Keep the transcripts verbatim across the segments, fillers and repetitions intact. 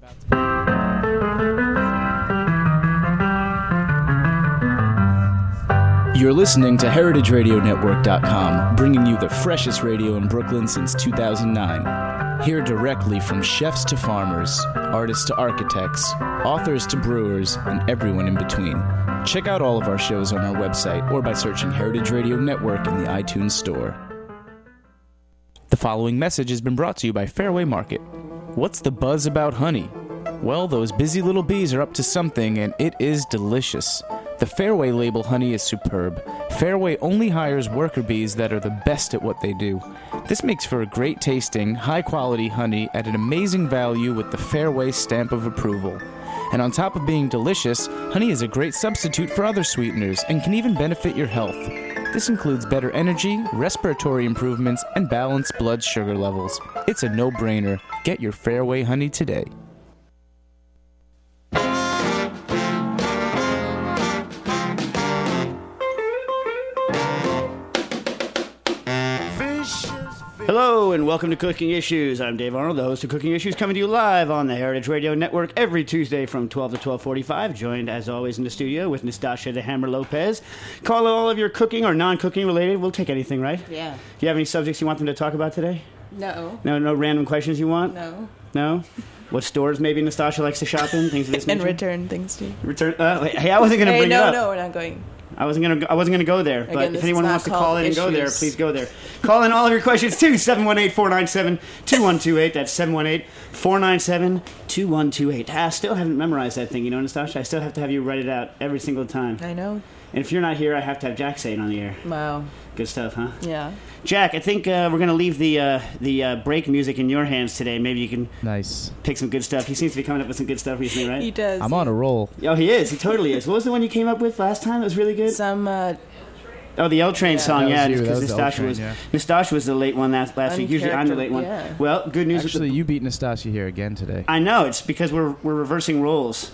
You're listening to Heritage Radio Network dot com, bringing you the freshest radio in Brooklyn since two thousand nine. Hear directly from chefs to farmers, artists to architects, authors to brewers, and everyone in between. Check out all of our shows on our website or by searching Heritage Radio Network in the iTunes Store. The following message has been brought to you by Fairway Market. What's the buzz about honey? Well, those busy little bees are up to something, and it is delicious. The Fairway label honey is superb. Fairway only hires worker bees that are the best at what they do. This makes for a great tasting, high quality honey at an amazing value with the Fairway stamp of approval. And on top of being delicious, honey is a great substitute for other sweeteners and can even benefit your health. This includes better energy, respiratory improvements, and balanced blood sugar levels. It's a no-brainer. Get your Fairway honey today. Hello and welcome to Cooking Issues. I'm Dave Arnold, the host of Cooking Issues, coming to you live on the Heritage Radio Network every Tuesday from twelve to twelve forty-five. Joined, as always, in the studio with Nastasha the Hammer Lopez. Call all of your cooking or non-cooking related. We'll take anything, right? Yeah. Do you have any subjects you want them to talk about today? No. No, no random questions you want? No. No? What stores maybe Nastasha likes to shop in? Things of this nature? And return things too. Return? Uh, hey, I wasn't going to hey, bring no, it up. No, no, we're not going. I wasn't gonna. I wasn't gonna go there. But Again, if anyone wants to call in and go there, issues. please go there. Call in all of your questions to seven one eight, four nine seven, two one two eight. That's seven one eight, four nine seven, two one two eight. I still haven't memorized that thing. You know, Nastasha. I still have to have you write it out every single time. I know. And if you're not here, I have to have Jack say it on the air. Wow. Good stuff, huh? Yeah. Jack, I think uh, we're gonna leave the uh, the uh, break music in your hands today. Maybe you can Nice. pick some good stuff. He seems to be coming up with some good stuff recently, right? He does. I'm on a roll. Oh, he is. He totally is. What was the one you came up with last time? That was really good. Some. Uh, Oh, the L Train Yeah. song, That was yeah, you. because That was Nastasha L-Train, was yeah. Nastasha was the late one last, last week. Usually I'm the late one. Yeah. Well, good news. Actually, with the, you beat Nastasha here again today. I know it's because we're we're reversing roles.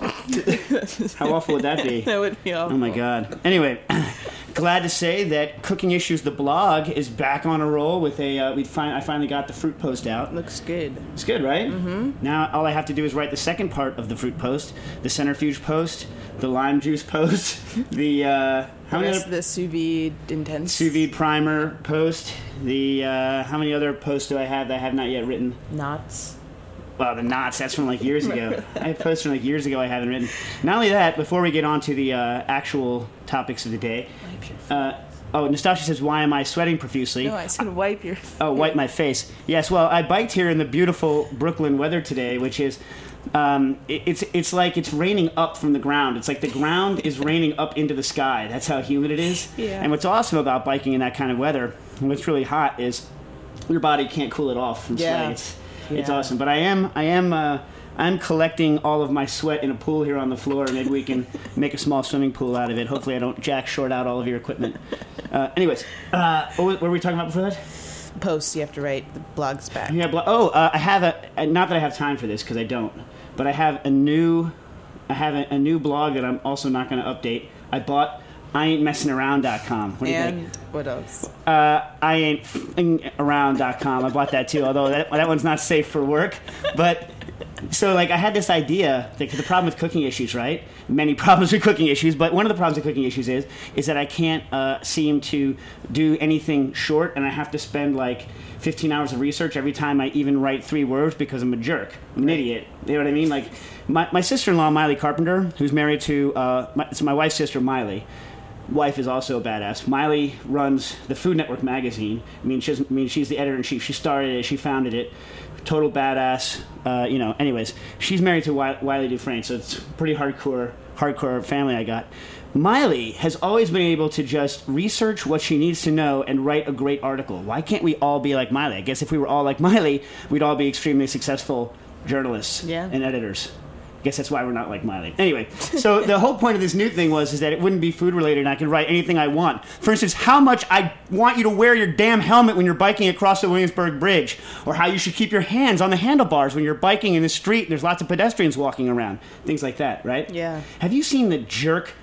How awful would that be? that would be awful. Oh my God. Anyway, glad to say that Cooking Issues, the blog, is back on a roll with a. Uh, we find I finally got the fruit post out. Looks good. It's good, right? Mm-hmm. Now all I have to do is write the second part of the fruit post, the centrifuge post, the lime juice post, the. Uh, How the many rest other, of the sous vide intense. sous vide primer post? The uh, how many other posts do I have that I have not yet written? Knots. Well, the knots, that's from like years ago. I have posts from like years ago I haven't written. Not only that, before we get on to the uh, actual topics of the day. Uh, oh, Nastasha says, why am I sweating profusely? No, I said wipe your. Oh, wipe my face. Yes, well, I biked here in the beautiful Brooklyn weather today, which is, um, it, it's it's like it's raining up from the ground. It's like the ground is raining up into the sky. That's how humid it is. Yeah. And what's awesome about biking in that kind of weather, when it's really hot, is your body can't cool it off from Yeah. sweating. It's, it's Yeah. awesome. But I am, I am, uh, I'm collecting all of my sweat in a pool here on the floor. Maybe we can make a small swimming pool out of it. Hopefully I don't jack short out all of your equipment. Uh, anyways, uh, what were we talking about before that? Posts you have to write. The blog's back. Yeah. Blo- oh, uh, I have a. Not that I have time for this because I don't. But I have a new. I have a, a new blog that I'm also not going to update. I bought I ain't messing around dot com. What do you And think? what else? Uh, I ain't f***ing around dot com. I bought that too, although that, that one's not safe for work. But so, like, I had this idea that the problem with Cooking Issues, right? Many problems with Cooking Issues, but one of the problems with Cooking Issues is is that I can't uh, seem to do anything short, and I have to spend like fifteen hours of research every time I even write three words because I'm a jerk. I'm an idiot. You know what I mean? Like, my, my sister-in-law, Miley Carpenter, who's married to uh, my, it's my wife's sister, Miley. Wife is also a badass. Miley runs the Food Network magazine. I mean, she's, I mean, she's the editor-in-chief. She started it. She founded it. Total badass. Uh, you know. Anyways, she's married to Wiley Dufresne, so it's pretty hardcore, hardcore family I got. Miley has always been able to just research what she needs to know and write a great article. Why can't we all be like Miley? I guess if we were all like Miley, we'd all be extremely successful journalists Yeah. and editors. I guess that's why we're not like Miley. Anyway, so the whole point of this new thing was is that it wouldn't be food related and I could write anything I want. For instance, how much I want you to wear your damn helmet when you're biking across the Williamsburg Bridge, or how you should keep your hands on the handlebars when you're biking in the street and there's lots of pedestrians walking around. Things like that, right? Yeah. Have you seen the jerk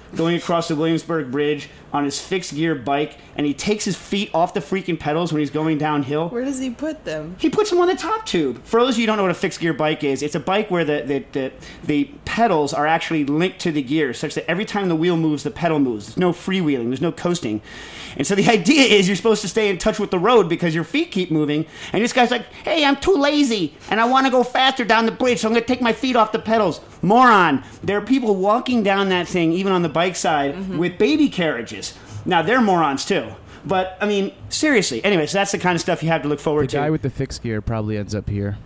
going across the Williamsburg Bridge on his fixed gear bike, and he takes his feet off the freaking pedals when he's going downhill. Where does he put them? He puts them on the top tube. For those of you who don't know what a fixed gear bike is, it's a bike where the, the, the, the pedals are actually linked to the gear, such that every time the wheel moves, the pedal moves. There's no freewheeling. There's no coasting. And so the idea is you're supposed to stay in touch with the road because your feet keep moving. And this guy's like, hey, I'm too lazy, and I want to go faster down the bridge, so I'm going to take my feet off the pedals. Moron. There are people walking down that thing, even on the bike side, mm-hmm. with baby carriages. Now, they're morons, too. But, I mean, seriously. Anyway, so that's the kind of stuff you have to look forward the to. The guy with the fixed gear probably ends up here.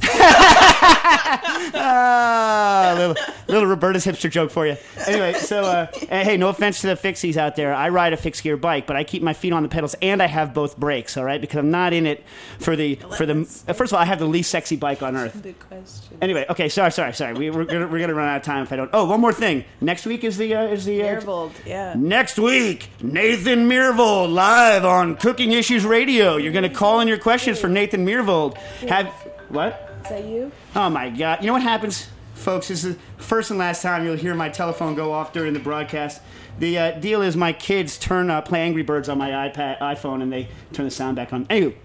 ah, little, little Roberta's hipster joke for you. Anyway, so, uh, hey, no offense to the fixies out there. I ride a fixed gear bike, but I keep my feet on the pedals, and I have both brakes, all right? Because I'm not in it for the... for the. Uh, first of all, I have the least sexy bike on earth. Good question. Anyway, okay, sorry, sorry, sorry. We, we're gonna, we're gonna run out of time if I don't... Oh, one more thing. Next week is the... Uh, is the uh, Mirvold, yeah. Next week, Nathan Myhrvold, live on Cooking Issues Radio. You're gonna call in your questions for Nathan Myhrvold. Have... What? Is that you? Oh, my God. You know what happens, folks? This is the first and last time you'll hear my telephone go off during the broadcast. The uh, deal is my kids turn uh, play Angry Birds on my iPad, iPhone, and they turn the sound back on. Anywho,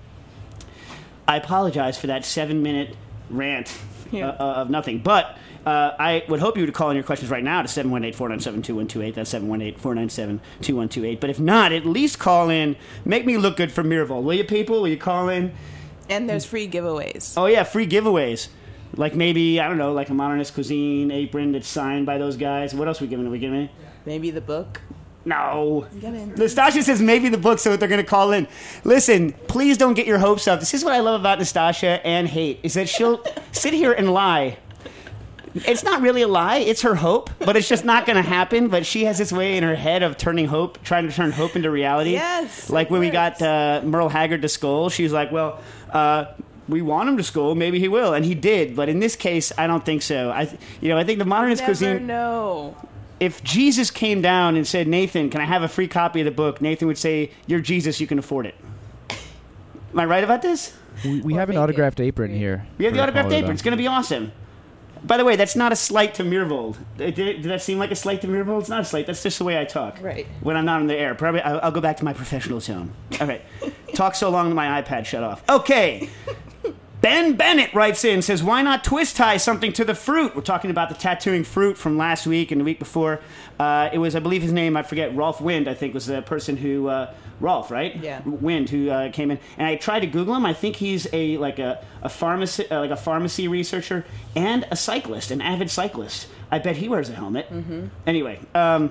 I apologize for that seven-minute rant yeah. uh, of nothing. But uh, I would hope you would call in your questions right now to seven one eight, four nine seven, two one two eight. That's seven one eight, four nine seven, two one two eight. But if not, at least call in. Make me look good for Myhrvold. Will you, people? Will you call in? And there's free giveaways. Oh, yeah, free giveaways. Like maybe, I don't know, like a Modernist Cuisine apron that's signed by those guys. What else are we giving? Are we giving? Maybe the book. No. Get in. Nastasha says maybe the book, so they're going to call in. Listen, please don't get your hopes up. This is what I love about Nastasha and hate, is that she'll sit here and lie. It's not really a lie. It's her hope, but it's just not going to happen. But she has this way in her head of turning hope, trying to turn hope into reality. Yes. Like when we got uh, Merle Haggard to Skoll, she was like, well, uh, we want him to Skoll. Maybe he will. And he did. But in this case, I don't think so. I, th- you know, I think the Modernist Never Cuisine... know. If Jesus came down and said, Nathan, can I have a free copy of the book? Nathan would say, you're Jesus, you can afford it. Am I right about this? We, we Or have an make autographed it. apron here. We have the for autographed all of apron. them. It's going to be awesome. By the way, that's not a slight to Myhrvold. Did, did that seem like a slight to Myhrvold? It's not a slight. That's just the way I talk. Right. When I'm not on the air. Probably, I'll, I'll go back to my professional tone. All right. Talk so long that my iPad shut off. Okay. Ben Bennett writes in, says, why not twist tie something to the fruit? We're talking about the tattooing fruit from last week and the week before. Uh, it was, I believe his name, I forget, Rolf Wind, I think, was the person who, uh, Rolf, right? Yeah. Wind, who uh, came in. And I tried to Google him. I think he's a like a, a pharmacy uh, like a pharmacy researcher and a cyclist, an avid cyclist. I bet he wears a helmet. Mm-hmm. Anyway, um...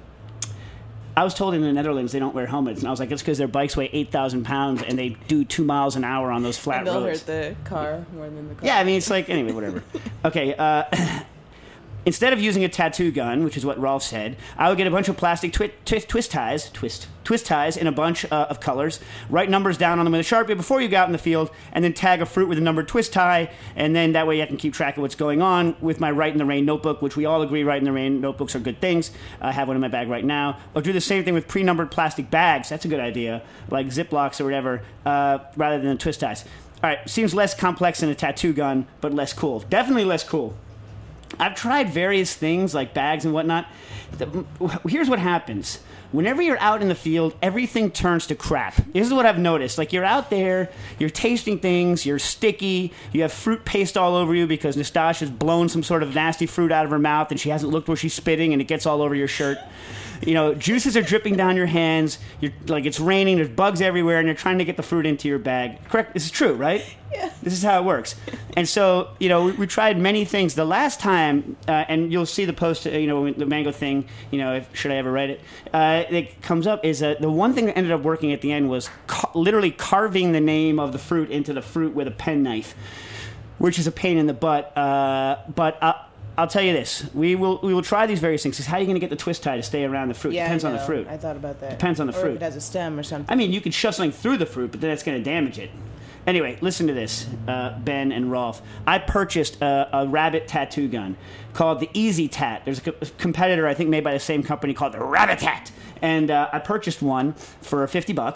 I was told in the Netherlands they don't wear helmets, and I was like, it's because their bikes weigh eight thousand pounds and they do two miles an hour on those flat And they'll roads. hurt the car more than the car. Yeah, I mean, it's like, anyway, whatever. Okay, uh, instead of using a tattoo gun, which is what Rolf said, I would get a bunch of plastic twi- twi- twist ties, twist, twist ties in a bunch uh, of colors, write numbers down on them with a Sharpie before you go out in the field, and then tag a fruit with a numbered twist tie, and then that way I can keep track of what's going on with my Write in the Rain notebook, which we all agree Write in the Rain notebooks are good things. I have one in my bag right now. Or do the same thing with pre-numbered plastic bags. That's a good idea, like Ziplocs or whatever, uh, rather than twist ties. All right, seems less complex than a tattoo gun, but less cool. Definitely less cool. I've tried various things like bags and whatnot. The, here's what happens. Whenever you're out in the field, everything turns to crap. This is what I've noticed. Like, you're out there, you're tasting things, you're sticky, you have fruit paste all over you because Nastasha's blown some sort of nasty fruit out of her mouth and she hasn't looked where she's spitting and it gets all over your shirt. You know, juices are dripping down your hands. You're like, it's raining, there's bugs everywhere, and you're trying to get the fruit into your bag. Correct? This is true, right? Yeah. This is how it works. And so, you know, we, we tried many things. The last time, uh, and you'll see the post, uh, you know, the mango thing, you know, if, should I ever write it, uh, it comes up, is uh, the one thing that ended up working at the end was ca- literally carving the name of the fruit into the fruit with a penknife, which is a pain in the butt. Uh, but uh, I'll tell you this: we will we will try these various things. Because how are you going to get the twist tie to stay around the fruit? Yeah, Depends I on the know. fruit. I thought about that. Depends on the or fruit. If it has a stem or something. I mean, you could shove something through the fruit, but then it's going to damage it. Anyway, listen to this, uh, Ben and Rolf. I purchased a, a rabbit tattoo gun called the Easy Tat. There's a, co- a competitor, I think, made by the same company called the Rabbit Tat. And uh, I purchased one for fifty bucks.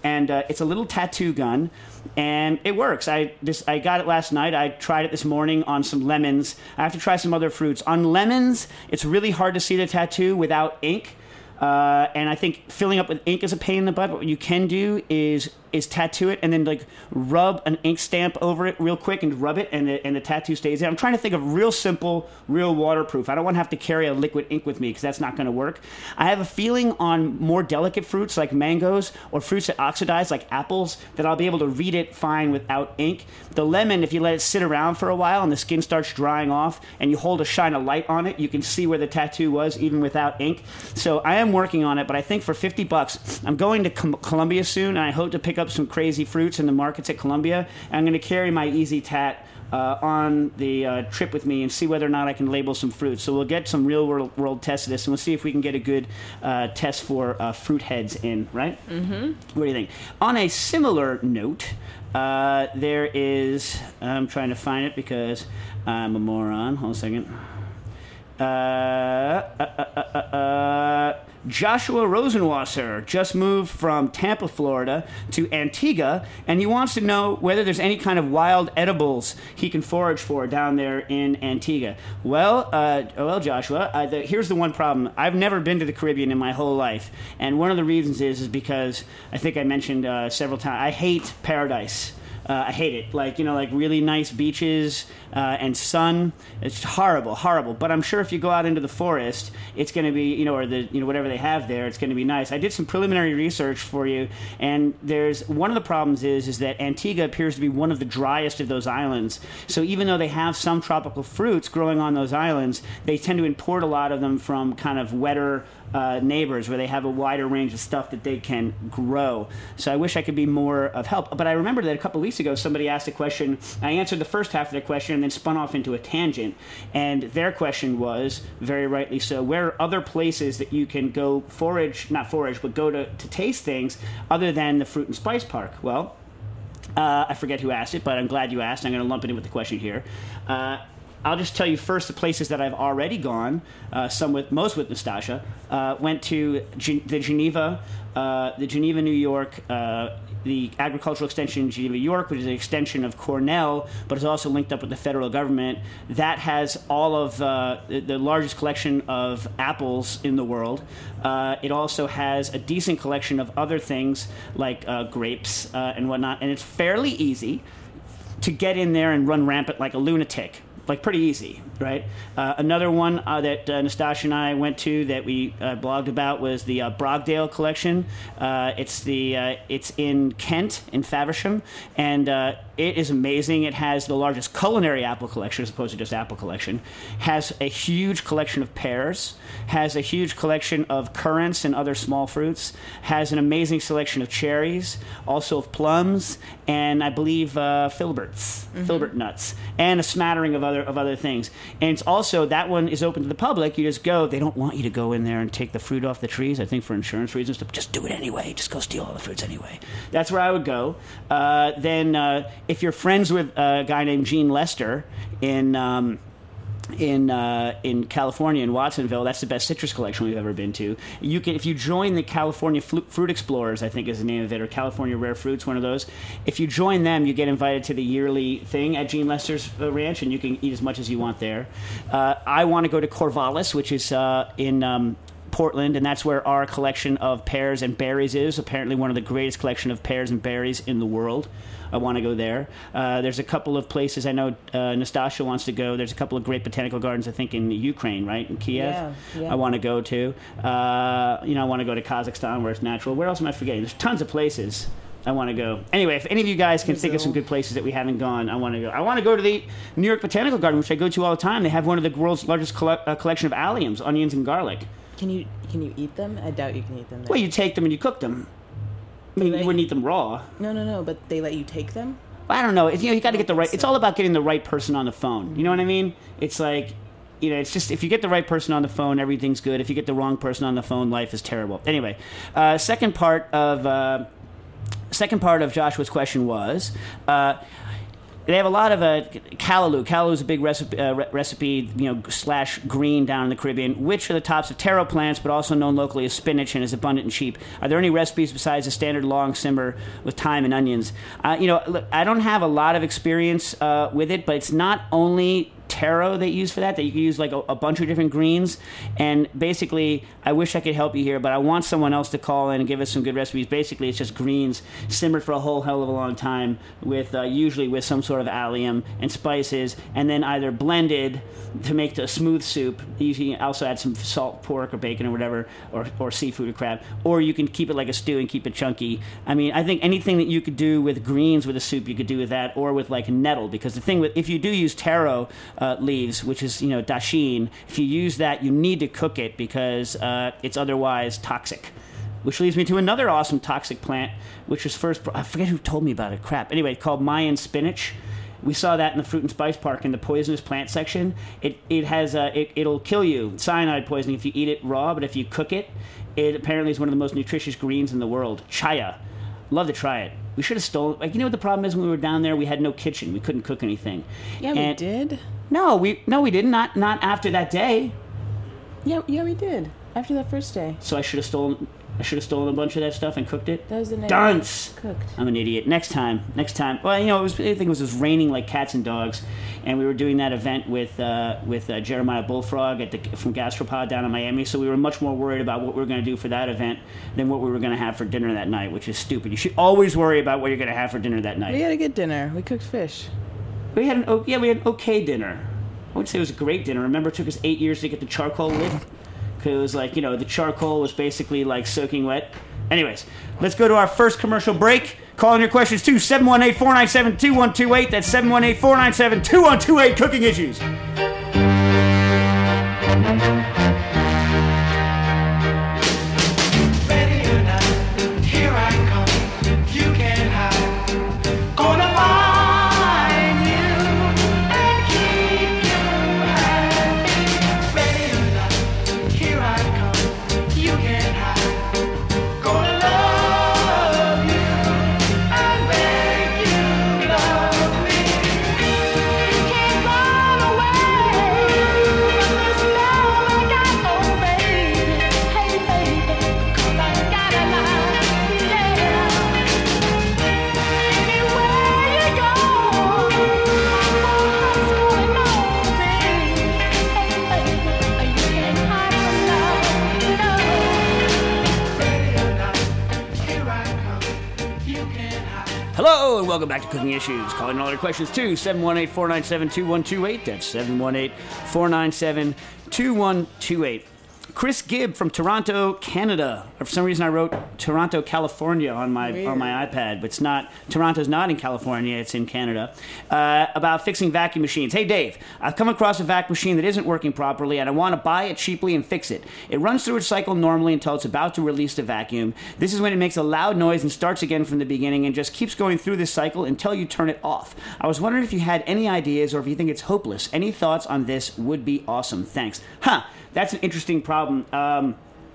and uh, it's a little tattoo gun, and it works. I this I got it last night. I tried it this morning on some lemons. I have to try some other fruits. On lemons, it's really hard to see the tattoo without ink. Uh, and I think filling up with ink is a pain in the butt. But what you can do is is tattoo it and then like rub an ink stamp over it real quick and rub it, and the, and the tattoo stays there. I'm trying to think of real simple, real waterproof. I don't want to have to carry a liquid ink with me because that's not going to work. I have a feeling on more delicate fruits like mangoes or fruits that oxidize like apples that I'll be able to read it fine without ink. The lemon, if you let it sit around for a while and the skin starts drying off and you hold a shine of light on it, you can see where the tattoo was even without ink. So I am working on it, but I think for fifty bucks, I'm going to Com- Columbia soon, and I hope to pick up some crazy fruits in the markets at Columbia. And I'm going to carry my Easy Tat uh, on the uh, trip with me and see whether or not I can label some fruits. So we'll get some real world, world tests of this, and we'll see if we can get a good uh, test for uh, fruit heads in, right? Mm-hmm. What do you think? On a similar note, uh, there is, I'm trying to find it because I'm a moron. Hold on a second. Uh, uh, uh, uh, uh, Joshua Rosenwasser just moved from Tampa, Florida to Antigua, and he wants to know whether there's any kind of wild edibles he can forage for down there in Antigua. Well, uh, well, Joshua, uh, the, here's the one problem. I've never been to the Caribbean in my whole life, and one of the reasons is is because I think I mentioned uh, several times, I hate paradise. Uh, I hate it. Like, you know, like really nice beaches uh, and sun. It's horrible, horrible. But I'm sure if you go out into the forest, it's going to be, you know, or the, you know, whatever they have there, it's going to be nice. I did some preliminary research for you, and there's one of the problems is is that Antigua appears to be one of the driest of those islands. So even though they have some tropical fruits growing on those islands, they tend to import a lot of them from kind of wetter Uh, neighbors where they have a wider range of stuff that they can grow. So I wish I could be more of help. But I remember that a couple of weeks ago somebody asked a question. I answered the first half of their question and then spun off into a tangent. And their question was, very rightly so, where are other places that you can go forage, not forage, but go to, to taste things other than the Fruit and Spice Park? Well, uh, I forget who asked it, but I'm glad you asked. I'm going to lump it in with the question here. Uh, I'll just tell you first the places that I've already gone, uh, some with, most with Nastasha. Uh, went to Gen- the Geneva, uh, the Geneva, New York, uh, the Agricultural Extension in Geneva, New York, which is an extension of Cornell, but is also linked up with the federal government. That has all of uh, the, the largest collection of apples in the world. Uh, it also has a decent collection of other things like uh, grapes uh, and whatnot, and it's fairly easy to get in there and run rampant like a lunatic. Like, pretty easy, right? Uh, another one uh, that uh, Nastasha and I went to that we uh, blogged about was the uh, Brogdale collection. Uh, it's the uh, it's in Kent, in Faversham, and uh, it is amazing. It has the largest culinary apple collection as opposed to just apple collection. Has a huge collection of pears. Has a huge collection of currants and other small fruits. Has an amazing selection of cherries, also of plums, and I believe uh, filberts, mm-hmm. filbert nuts, and a smattering of other of other things. And it's also, that one is open to the public. You just go. They don't want you to go in there and take the fruit off the trees, I think for insurance reasons. Just do it anyway. Just go steal all the fruits anyway. That's where I would go. Uh, then uh, if you're friends with a guy named Gene Lester in... Um, in uh, in California, in Watsonville, that's the best citrus collection we've ever been to. You can, if you join the California Flu- Fruit Explorers, I think is the name of it, or California Rare Fruits, one of those. If you join them, you get invited to the yearly thing at Gene Lester's uh, ranch, and you can eat as much as you want there. Uh, I want to go to Corvallis, which is uh, in um, Portland, and that's where our collection of pears and berries is. Apparently, one of the greatest collection of pears and berries in the world. I want to go there. Uh, there's a couple of places I know uh, Nastasha wants to go. There's a couple of great botanical gardens, I think, in Ukraine, right? In Kiev. Yeah, yeah. I want to go to. Uh, you know, I want to go to Kazakhstan where it's natural. Where else am I forgetting? There's tons of places I want to go. Anyway, if any of you guys can Brazil. think of some good places that we haven't gone, I want to go. I want to go to the New York Botanical Garden, which I go to all the time. They have one of the world's largest coll- uh, collection of alliums, onions and garlic. Can you can you eat them? I doubt you can eat them there. Well, you take them and you cook them. I mean, you wouldn't eat them raw. No, no, no, but they let you take them? I don't know. If, you know, you got to get the right. It's all about getting the right person on the phone. You know what I mean? It's like, you know, it's just if you get the right person on the phone, everything's good. If you get the wrong person on the phone, life is terrible. Anyway, uh, second part of uh, second part of Joshua's question was, uh, they have a lot of uh, callaloo. Callaloo is a big recipe, uh, re- recipe, you know, slash green down in the Caribbean, which are the tops of taro plants, but also known locally as spinach and is abundant and cheap. Are there any recipes besides the standard long simmer with thyme and onions? Uh, you know, look, I don't have a lot of experience uh, with it, but it's not only taro they use for that, that you can use like a, a bunch of different greens. And basically, I wish I could help you here, but I want someone else to call in and give us some good recipes. Basically, it's just greens simmered for a whole hell of a long time with uh, usually with some sort of allium and spices, and then either blended to make a smooth soup. You can also add some salt pork or bacon or whatever, or, or seafood or crab, or you can keep it like a stew and keep it chunky. I mean, I think anything that you could do with greens with a soup, you could do with that, or with like nettle, because the thing with, if you do use taro uh, leaves, which is, you know, dashin, if you use that, you need to cook it because uh, it's otherwise toxic. Which leads me to another awesome toxic plant, which was first, I forget who told me about it, crap. Anyway, called Mayan spinach. We saw that in the Fruit and Spice Park in the poisonous plant section. It it has uh, it, it'll kill you, cyanide poisoning, if you eat it raw, but if you cook it, it apparently is one of the most nutritious greens in the world. Chaya. Love to try it. We should have stolen, like, you know what the problem is when we were down there? We had no kitchen. We couldn't cook anything. Yeah, and we did. No, we no we didn't. Not not after that day. Yeah, yeah, we did. After that first day. So I should have stolen I should have stolen a bunch of that stuff and cooked it. That was the night. Dunce. Cooked. I'm an idiot. Next time. Next time. Well, you know, it was, I think it was just raining like cats and dogs, and we were doing that event with uh, with uh, Jeremiah Bullfrog at the from Gastropod down in Miami. So we were much more worried about what we were going to do for that event than what we were going to have for dinner that night, which is stupid. You should always worry about what you're going to have for dinner that night. We had a good dinner. We cooked fish. We had an yeah, we had an okay dinner. I wouldn't say it was a great dinner. Remember, it took us eight years to get the charcoal lit because it was like, you know, the charcoal was basically like soaking wet. Anyways, let's go to our first commercial break. Call in your questions to seven one eight, four nine seven, two one two eight. That's seven one eight, four nine seven, two one two eight. Cooking Issues. Hello, and welcome back to Cooking Issues. Calling all your questions to seven one eight, four nine seven, two one two eight. That's seven one eight, four nine seven, two one two eight. Chris Gibb from Toronto, Canada. For some reason, I wrote Toronto, California on my Weird. on my iPad, but it's not. Toronto's not in California; it's in Canada. Uh, about fixing vacuum machines. Hey, Dave, I've come across a vacuum machine that isn't working properly, and I want to buy it cheaply and fix it. It runs through its cycle normally until it's about to release the vacuum. This is when it makes a loud noise and starts again from the beginning, and just keeps going through this cycle until you turn it off. I was wondering if you had any ideas, or if you think it's hopeless. Any thoughts on this would be awesome. Thanks. Huh. That's an interesting problem. Um,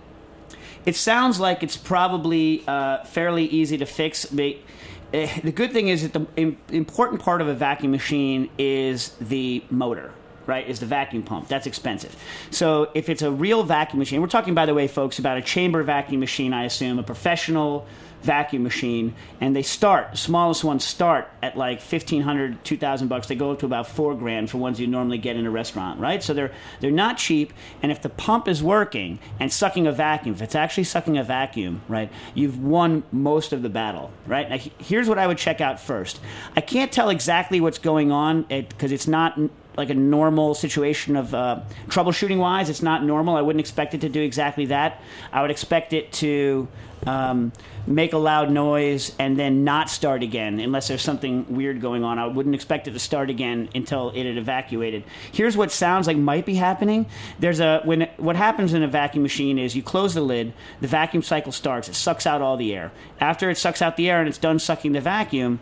it sounds like it's probably uh, fairly easy to fix. But, uh, the good thing is that the im- important part of a vacuum machine is the motor, right, is the vacuum pump. That's expensive. So if it's a real vacuum machine, we're talking, by the way, folks, about a chamber vacuum machine, I assume, a professional vacuum machine, and they start, the smallest ones start at like fifteen hundred, two thousand bucks. They go up to about four grand for ones you normally get in a restaurant, right? So they're they're not cheap, and if the pump is working and sucking a vacuum, if it's actually sucking a vacuum, right, you've won most of the battle, right? Now, here's what I would check out first. I can't tell exactly what's going on because it, it's not like a normal situation of uh, troubleshooting wise. It's not normal. I wouldn't expect it to do exactly that. I would expect it to um, make a loud noise and then not start again unless there's something weird going on. I wouldn't expect it to start again until it had evacuated. Here's what sounds like might be happening. There's a when what happens in a vacuum machine is you close the lid, the vacuum cycle starts, it sucks out all the air. After it sucks out the air and it's done sucking the vacuum,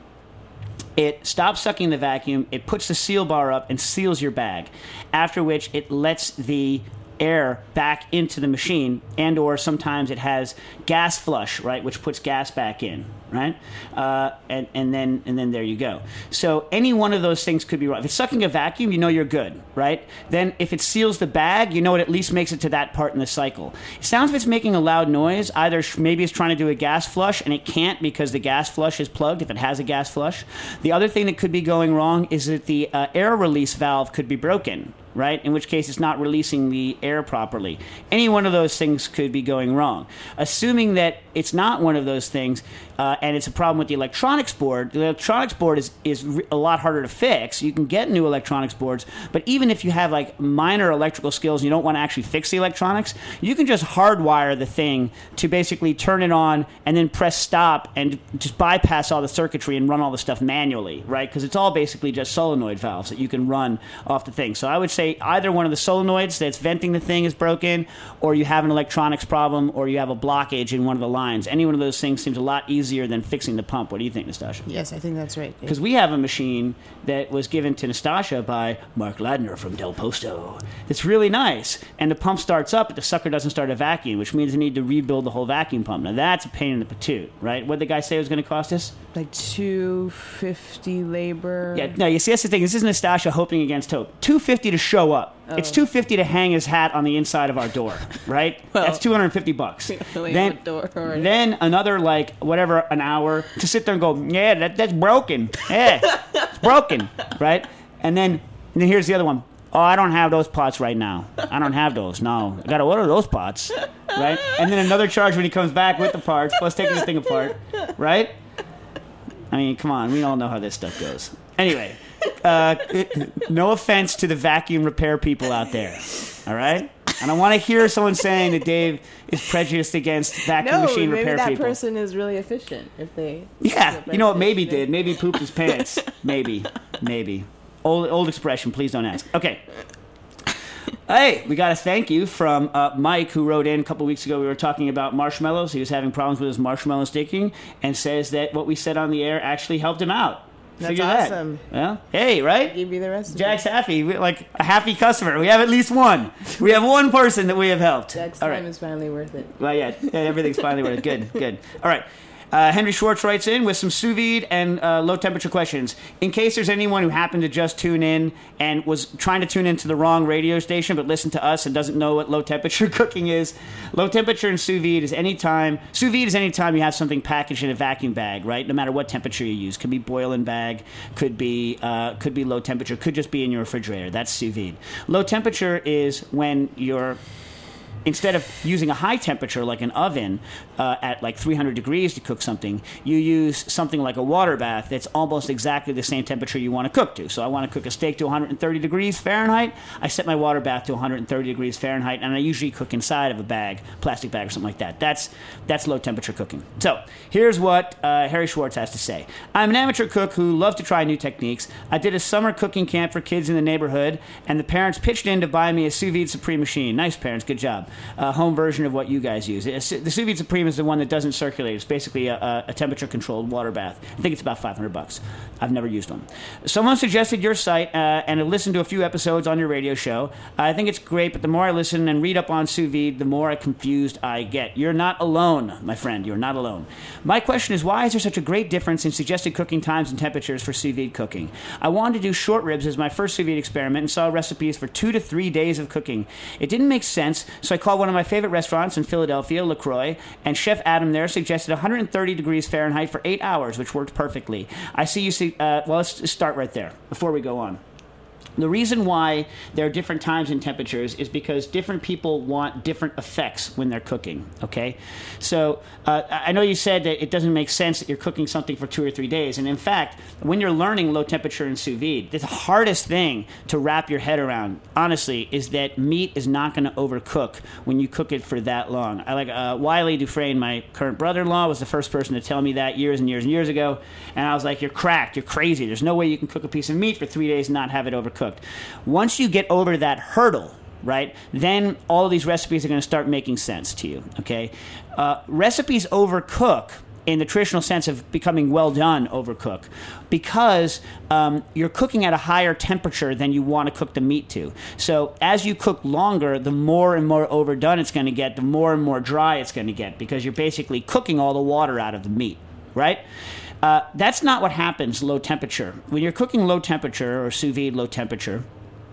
it stops sucking the vacuum, it puts the seal bar up and seals your bag, after which it lets the air back into the machine, and or sometimes it has gas flush, right, which puts gas back in, right? Uh, and, and then and then there you go. So any one of those things could be wrong. If it's sucking a vacuum, you know you're good, right? Then if it seals the bag, you know it at least makes it to that part in the cycle. It sounds like it's making a loud noise. Either sh- maybe it's trying to do a gas flush, and it can't because the gas flush is plugged if it has a gas flush. The other thing that could be going wrong is that the uh, air release valve could be broken, right? In which case it's not releasing the air properly. Any one of those things could be going wrong. Assuming that it's not one of those things, uh, and it's a problem with the electronics board, the electronics board is, is re- a lot harder to fix. You can get new electronics boards, but even if you have like minor electrical skills and you don't want to actually fix the electronics, you can just hardwire the thing to basically turn it on and then press stop and just bypass all the circuitry and run all the stuff manually, right? Because it's all basically just solenoid valves that you can run off the thing. So I would say either one of the solenoids that's venting the thing is broken, or you have an electronics problem, or you have a blockage in one of the lines. Any one of those things seems a lot easier than fixing the pump. What do you think, Nastasha? Yes, I think that's right. Because we have a machine that was given to Nastasha by Mark Ladner from Del Posto. It's really nice, and the pump starts up, but the sucker doesn't start a vacuum, which means they need to rebuild the whole vacuum pump. Now that's a pain in the patoot, right? What did the guy say it was going to cost us? Like two fifty labor. Yeah, no, you see, that's the thing. This is Nastasha hoping against hope. two fifty to show up. Oh. It's two fifty to hang his hat on the inside of our door, right? Well, that's two hundred fifty bucks. Then, door then another, like, whatever, an hour to sit there and go, yeah, that, that's broken. Yeah, it's broken, right? And then, and then here's the other one. Oh, I don't have those pots right now. I don't have those. No, I got to order those pots, right? And then another charge when he comes back with the parts, plus taking the thing apart, right? I mean, come on. We all know how this stuff goes. Anyway, uh, no offense to the vacuum repair people out there, all right? I don't want to hear someone saying that Dave is prejudiced against vacuum no, machine repair people. No, maybe that people. person is really efficient if they... Yeah, you know what maybe did? Maybe pooped his pants. Maybe. Maybe. Old, old expression, please don't ask. Okay. Hey, we got a thank you from uh, Mike, who wrote in a couple weeks ago. We were talking about marshmallows. He was having problems with his marshmallow sticking, and says that what we said on the air actually helped him out. That's Figure awesome. That. Well, hey, right? Give you the rest. Jack's happy. We're like a happy customer. We have at least one. We have one person that we have helped. Jack's All time right. is finally worth it. Well, yeah, yeah everything's finally worth it. Good, good. All right. Uh, Henry Schwartz writes in with some sous vide and uh, low temperature questions. In case there's anyone who happened to just tune in and was trying to tune into the wrong radio station but listen to us and doesn't know what low temperature cooking is, low temperature and sous vide is any time, sous vide is any time you have something packaged in a vacuum bag, right? No matter what temperature you use. Could be boiling bag, could be uh, could be low temperature, could just be in your refrigerator. That's sous vide. Low temperature is when you're instead of using a high temperature like an oven uh, at like three hundred degrees to cook something, you use something like a water bath that's almost exactly the same temperature you want to cook to. So I want to cook a steak to one hundred thirty degrees Fahrenheit. I set my water bath to one hundred thirty degrees Fahrenheit, and I usually cook inside of a bag, plastic bag or something like that. That's that's low temperature cooking. So here's what uh, Harry Schwartz has to say. I'm an amateur cook who loves to try new techniques. I did a summer cooking camp for kids in the neighborhood, and the parents pitched in to buy me a sous vide Supreme machine. Nice parents, good job. Uh, home version of what you guys use. The sous vide Supreme is the one that doesn't circulate. It's basically a, a temperature-controlled water bath. I think it's about five hundred bucks. I've never used one. Someone suggested your site, uh, and I listened to a few episodes on your radio show. I think it's great, but the more I listen and read up on sous vide, the more confused I get. You're not alone, my friend. You're not alone. My question is, why is there such a great difference in suggested cooking times and temperatures for sous vide cooking? I wanted to do short ribs as my first sous vide experiment and saw recipes for two to three days of cooking. It didn't make sense, so I called one of my favorite restaurants in Philadelphia, LaCroix, and Chef Adam there suggested one hundred thirty degrees Fahrenheit for eight hours, which worked perfectly. I see you see, uh, well, let's start right there before we go on. The reason why there are different times and temperatures is because different people want different effects when they're cooking, okay? So uh, I know you said that it doesn't make sense that you're cooking something for two or three days. And in fact, when you're learning low temperature and sous vide, the hardest thing to wrap your head around, honestly, is that meat is not going to overcook when you cook it for that long. I like uh, Wiley Dufresne, my current brother-in-law, was the first person to tell me that years and years and years ago. And I was like, you're cracked, you're crazy. There's no way you can cook a piece of meat for three days and not have it overcooked. Once you get over that hurdle, right, then all of these recipes are going to start making sense to you, okay? Uh, recipes overcook in the traditional sense of becoming well done overcook because um, you're cooking at a higher temperature than you want to cook the meat to. So as you cook longer, the more and more overdone it's going to get, the more and more dry it's going to get because you're basically cooking all the water out of the meat. right? Uh, that's not what happens low temperature. When you're cooking low temperature or sous vide low temperature,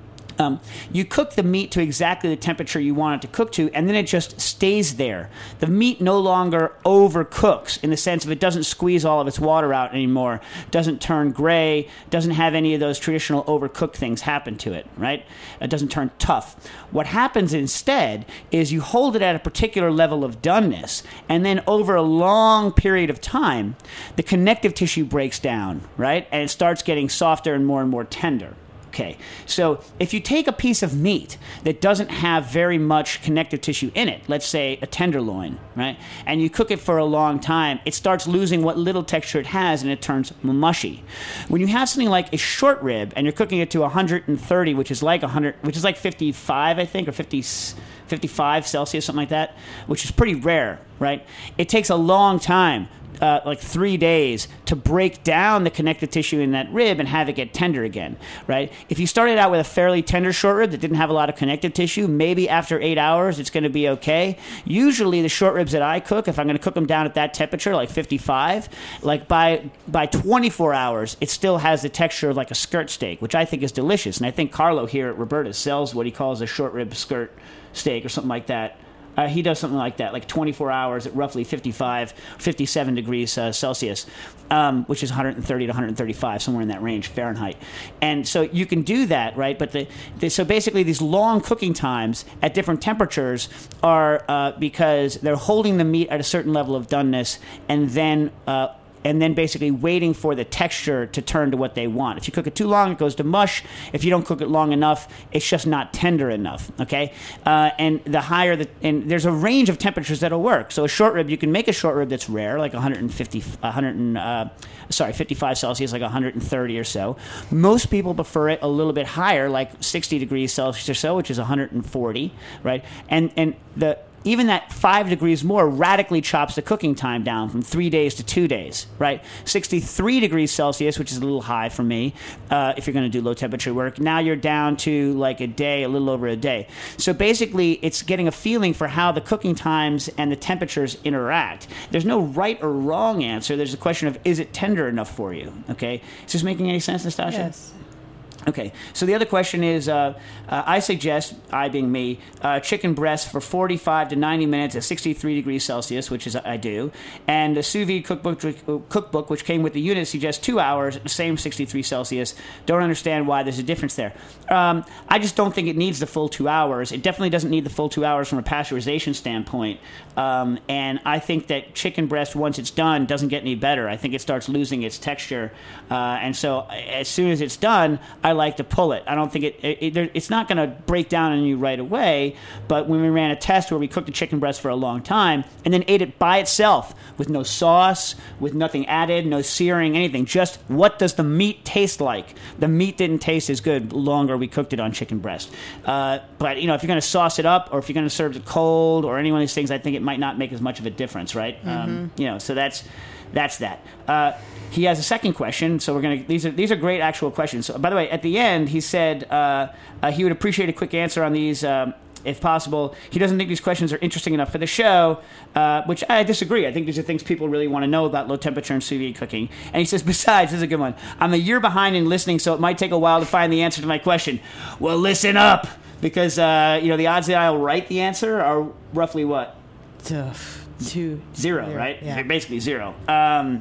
Um, you cook the meat to exactly the temperature you want it to cook to, and then it just stays there. The meat no longer overcooks in the sense of it doesn't squeeze all of its water out anymore, doesn't turn gray, doesn't have any of those traditional overcooked things happen to it, right? It doesn't turn tough. What happens instead is you hold it at a particular level of doneness, and then over a long period of time, the connective tissue breaks down, right? And it starts getting softer and more and more tender. Okay, so if you take a piece of meat that doesn't have very much connective tissue in it, let's say a tenderloin, right, and you cook it for a long time, it starts losing what little texture it has and it turns mushy. When you have something like a short rib and you're cooking it to one hundred thirty, which is like one hundred, which is like fifty-five, I think, or fifty, fifty-five Celsius, something like that, which is pretty rare, right? It takes a long time. Uh, like three days to break down the connective tissue in that rib and have it get tender again, right? If you started out with a fairly tender short rib that didn't have a lot of connective tissue, maybe after eight hours it's going to be okay. Usually the short ribs that I cook, if I'm going to cook them down at that temperature, like fifty-five, like by by twenty-four hours, it still has the texture of like a skirt steak, which I think is delicious. And I think Carlo here at Roberta's sells what he calls a short rib skirt steak or something like that. Uh, he does something like that, like twenty-four hours at roughly fifty-five, fifty-seven degrees uh, Celsius, um, which is one hundred thirty to one hundred thirty-five, somewhere in that range, Fahrenheit. And so you can do that, right? But the, the so basically these long cooking times at different temperatures are uh, because they're holding the meat at a certain level of doneness and then uh, and then basically waiting for the texture to turn to what they want. If you cook it too long, it goes to mush. If you don't cook it long enough, it's just not tender enough, okay? Uh, and the higher the... And there's a range of temperatures that'll work. So a short rib, you can make a short rib that's rare, like one hundred fifty, one hundred, uh, sorry, fifty-five Celsius, like one hundred thirty or so. Most people prefer it a little bit higher, like sixty degrees Celsius or so, which is one hundred forty, right? And and the... Even that five degrees more radically chops the cooking time down from three days to two days, right? sixty-three degrees Celsius, which is a little high for me, uh, if you're going to do low temperature work. Now you're down to like a day, a little over a day. So basically, it's getting a feeling for how the cooking times and the temperatures interact. There's no right or wrong answer. There's a question of, is it tender enough for you? Okay? Is this making any sense, Nastasha? Yes. Okay, so the other question is, uh, uh, I suggest, I being me, uh, chicken breast for forty-five to ninety minutes at sixty-three degrees Celsius, which is I do, and the sous vide cookbook, cookbook, which came with the unit, suggests two hours at the same sixty-three Celsius. Don't understand why there's a difference there. Um, I just don't think it needs the full two hours. It definitely doesn't need the full two hours from a pasteurization standpoint, um, and I think that chicken breast, once it's done, doesn't get any better. I think it starts losing its texture, uh, and so as soon as it's done, I like to pull it. I don't think it, it, it it's not going to break down on you right away, but when we ran a test where we cooked the chicken breast for a long time and then ate it by itself with no sauce, with nothing added, no searing, anything, just what does the meat taste like? The meat didn't taste as good the longer we cooked it on chicken breast. Uh, but, you know, if you're going to sauce it up or if you're going to serve it cold or any one of these things, I think it might not make as much of a difference, right? Mm-hmm. Um, you know, so that's that's that. Uh, He has a second question, so we're gonna. These are these are great actual questions. So, by the way, at the end, he said uh, uh, he would appreciate a quick answer on these, um, if possible. He doesn't think these questions are interesting enough for the show, uh, which I disagree. I think these are things people really want to know about low temperature and sous vide cooking. And he says, besides, this is a good one. I'm a year behind in listening, so it might take a while to find the answer to my question. Well, listen up, because uh, you know the odds that I'll write the answer are roughly what? Tough. Two. Zero, zero. right? Yeah. Basically zero. Um,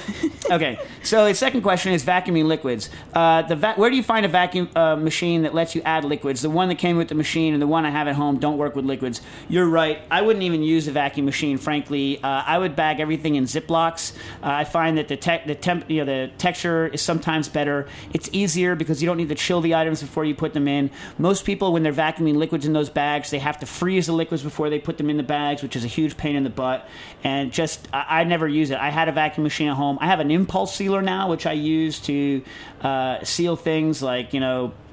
okay, so his second question is vacuuming liquids. Uh, the va- where do you find a vacuum uh, machine that lets you add liquids? The one that came with the machine and the one I have at home don't work with liquids. You're right. I wouldn't even use a vacuum machine, frankly. Uh, I would bag everything in Ziplocs. Uh, I find that the te- the temp- you know, the texture is sometimes better. It's easier because you don't need to chill the items before you put them in. Most people, when they're vacuuming liquids in those bags, they have to freeze the liquids before they put them in the bags, which is a huge pain in the butt. And just, I, I never use it. I had a vacuum machine at home. I have an impulse sealer now, which I use to uh, seal things like, you know,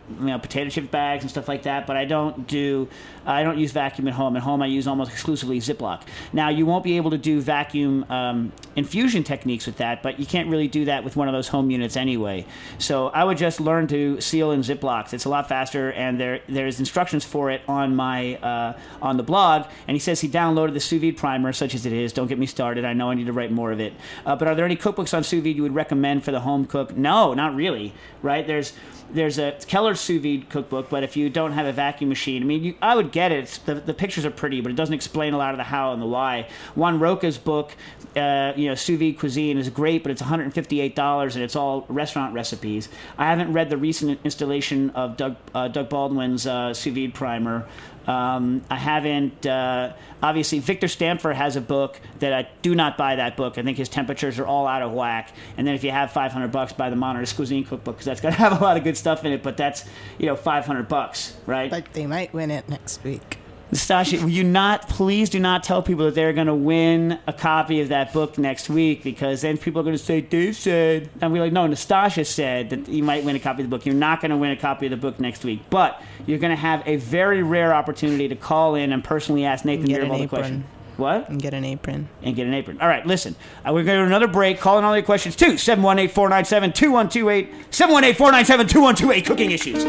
you know, potato chip bags and stuff like that. But I don't do, I don't use vacuum at home. At home, I use almost exclusively Ziploc. Now, you won't be able to do vacuum um, infusion techniques with that, but you can't really do that with one of those home units anyway. So I would just learn to seal in Ziplocs. It's a lot faster, and there there's instructions for it on my uh, on the blog. And he says he downloaded the sous vide primer, such as it is. Don't get me started. I know I need to write more of it. Uh, but are there any cookbooks on sous vide you would recommend for the home cook? No, not really. Right? There's there's a Keller sous vide cookbook, but if you don't have a vacuum machine, I mean, you, I would get it. It's, the, the pictures are pretty, but it doesn't explain a lot of the how and the why. Juan Roca's book, uh, you know, sous vide cuisine is great, but it's one hundred fifty-eight dollars, and it's all restaurant recipes. I haven't read the recent installation of Doug uh, Doug Baldwin's uh, sous vide primer. Um, I haven't, uh, obviously, Victor Stamfer has a book that I do not buy that book. I think his temperatures are all out of whack. And then if you have five hundred bucks, buy the Monterey Cuisine cookbook, because that's going to have a lot of good stuff in it, but that's, you know, five hundred bucks, right? But they might win it next week. Nastasha, will you not, please do not tell people that they're going to win a copy of that book next week, because then people are going to say, Dave said. And we're like, no, Nastasha said that you might win a copy of the book. You're not going to win a copy of the book next week. But you're going to have a very rare opportunity to call in and personally ask Nathan Mirabal the question. What? And get an apron. And get an apron. All right, listen. Uh, we're going to do another break. Call in all your questions to seven one eight, four nine seven, two one two eight. seven one eight, four nine seven, two one two eight. Cooking Issues.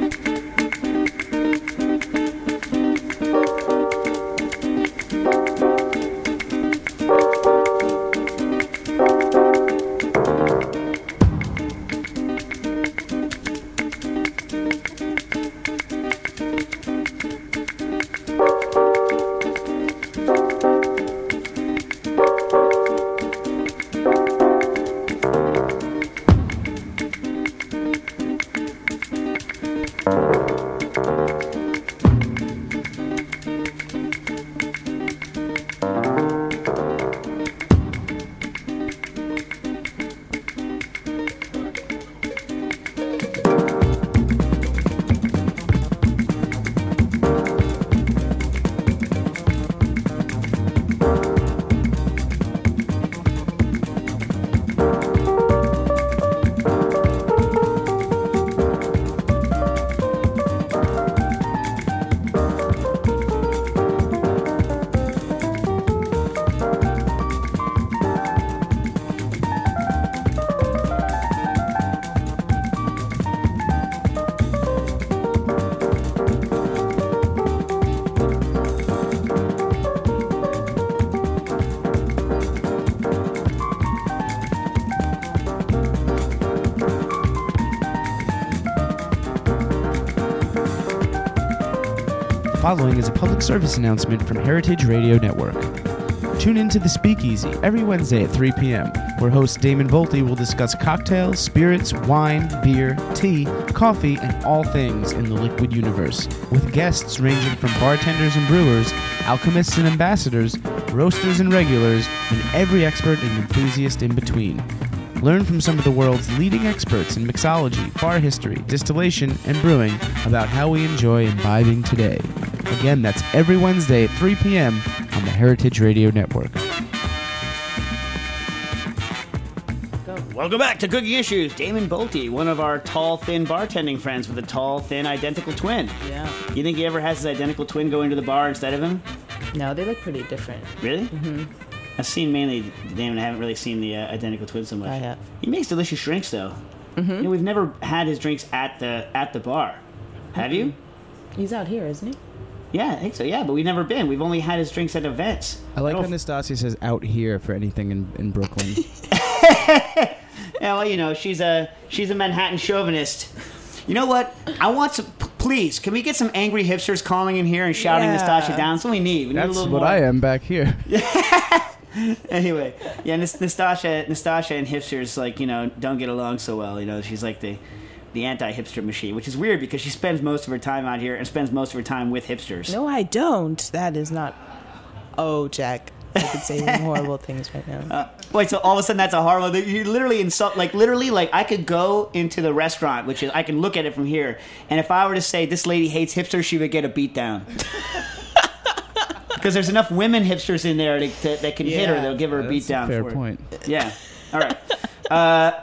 Following is a public service announcement from Heritage Radio Network. Tune in to The Speakeasy every Wednesday at three p.m., where host Damon Bolte will discuss cocktails, spirits, wine, beer, tea, coffee, and all things in the liquid universe, with guests ranging from bartenders and brewers, alchemists and ambassadors, roasters and regulars, and every expert and enthusiast in between. Learn from some of the world's leading experts in mixology, bar history, distillation, and brewing about how we enjoy imbibing today. Again, that's every Wednesday at three p.m. on the Heritage Radio Network. Welcome back to Cooking Issues. Damon Bolte, one of our tall, thin bartending friends with a tall, thin, identical twin. Yeah. You think he ever has his identical twin go into the bar instead of him? No, they look pretty different. Really? Mm-hmm. I've seen mainly Damon. I haven't really seen the uh, identical twin so much. I have. He makes delicious drinks, though. Mm-hmm. You know, we've never had his drinks at the at the bar. Have mm-hmm. you? He's out here, isn't he? Yeah, I think so. Yeah, but we've never been. We've only had his drinks at events. I like I how Nastasia says "out here" for anything in, in Brooklyn. Yeah, well, you know, she's a she's a Manhattan chauvinist. You know what? I want some. Please, can we get some angry hipsters calling in here and shouting Yeah. Nastasia down? That's what we need. We need That's a little what more. I am back here. Anyway, yeah, Nas- Nastasia, Nastasia and hipsters, like, you know, don't get along so well. You know, she's like the the anti-hipster machine, which is weird because she spends most of her time out here and spends most of her time with hipsters. No, I don't. That is not... Oh, Jack. I could say some horrible things right now. Uh, wait, so all of a sudden that's a horrible... You literally insult... Like, literally, like, I could go into the restaurant, which is... I can look at it from here, and if I were to say, this lady hates hipsters, she would get a beat down. Because there's enough women hipsters in there to, to, that can hit her. Yeah. They'll give her a beat That's down a fair for point. it. Yeah. All right. Uh,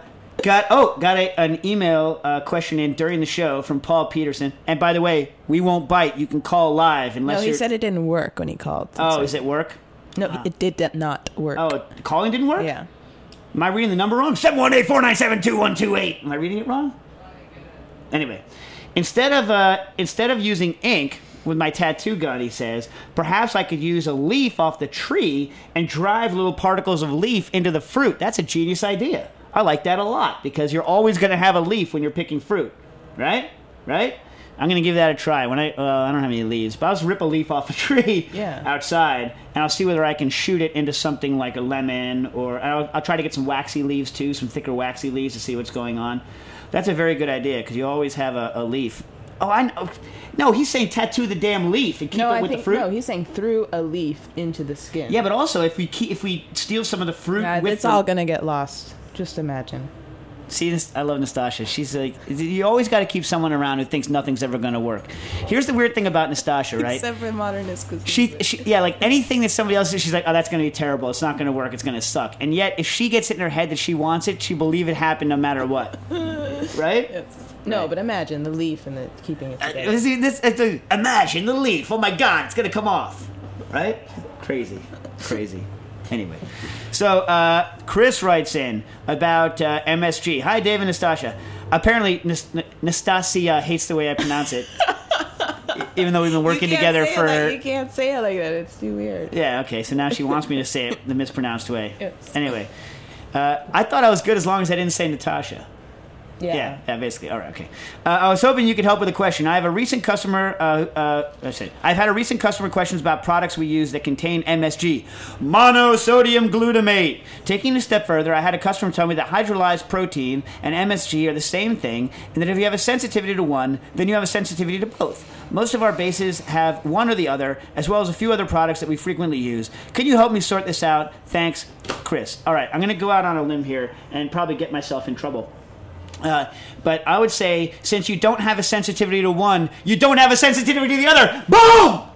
got oh got a, an email uh, question in during the show from Paul Peterson. And by the way, we won't bite. You can call live unless No, he you're... said it didn't work when he called. Oh, So- is it work? No, Uh, it did not work. Oh, calling didn't work? Yeah. Am I reading the number wrong? seven one eight, four nine seven, two one two eight. Am I reading it wrong? Anyway, instead of uh, instead of using ink with my tattoo gun, he says, perhaps I could use a leaf off the tree and drive little particles of leaf into the fruit. That's a genius idea. I like that a lot because you're always going to have a leaf when you're picking fruit, right? Right? I'm going to give that a try. When I uh, I don't have any leaves, but I'll just rip a leaf off a tree Yeah. outside, and I'll see whether I can shoot it into something like a lemon, or I'll, I'll try to get some waxy leaves too, some thicker waxy leaves to see what's going on. That's a very good idea because you always have a, a leaf. Oh, I know. No, he's saying tattoo the damn leaf and keep No, it I with think the fruit. no. He's saying through a leaf into the skin. Yeah, but also if we keep, if we steal some of the fruit Nah, with it's the, all gonna get lost. Just imagine. See, this, I love Nastasha. She's like, you always got to keep someone around who thinks nothing's ever going to work. Here's the weird thing about Nastasha, right? Except for modernist cuisine. She, she, yeah, like anything that somebody else says, she's like, oh, that's going to be terrible. It's not going to work. It's going to suck. And yet, if she gets it in her head that she wants it, she believe it happened no matter what. Right? Yes. No, Right. but imagine the leaf and the keeping it Uh, together. see, this, it's a, imagine the leaf. Oh my God, it's going to come off. Right? Crazy. Crazy. Anyway. So, uh, Chris writes in about uh, M S G. Hi, Dave and Nastasha. Apparently, Nas- N- Nastasia hates the way I pronounce it. Even though we've been working You can't together say it for... like- you can't say it like that. It's too weird. Yeah, okay, so now she wants me to say it the mispronounced way. Yes. Anyway, uh, I thought I was good as long as I didn't say Natasha. Yeah. Yeah, yeah, basically. All right, okay. Uh, I was hoping you could help with a question. I have a recent customer. Uh, uh, let's see. I've had a recent customer questions about products we use that contain M S G, monosodium glutamate. Taking it a step further, I had a customer tell me that hydrolyzed protein and M S G are the same thing, and that if you have a sensitivity to one, then you have a sensitivity to both. Most of our bases have one or the other, as well as a few other products that we frequently use. Can you help me sort this out? Thanks, Chris. All right, I'm going to go out on a limb here and probably get myself in trouble. Uh, but I would say, since you don't have a sensitivity to one, you don't have a sensitivity to the other. Boom!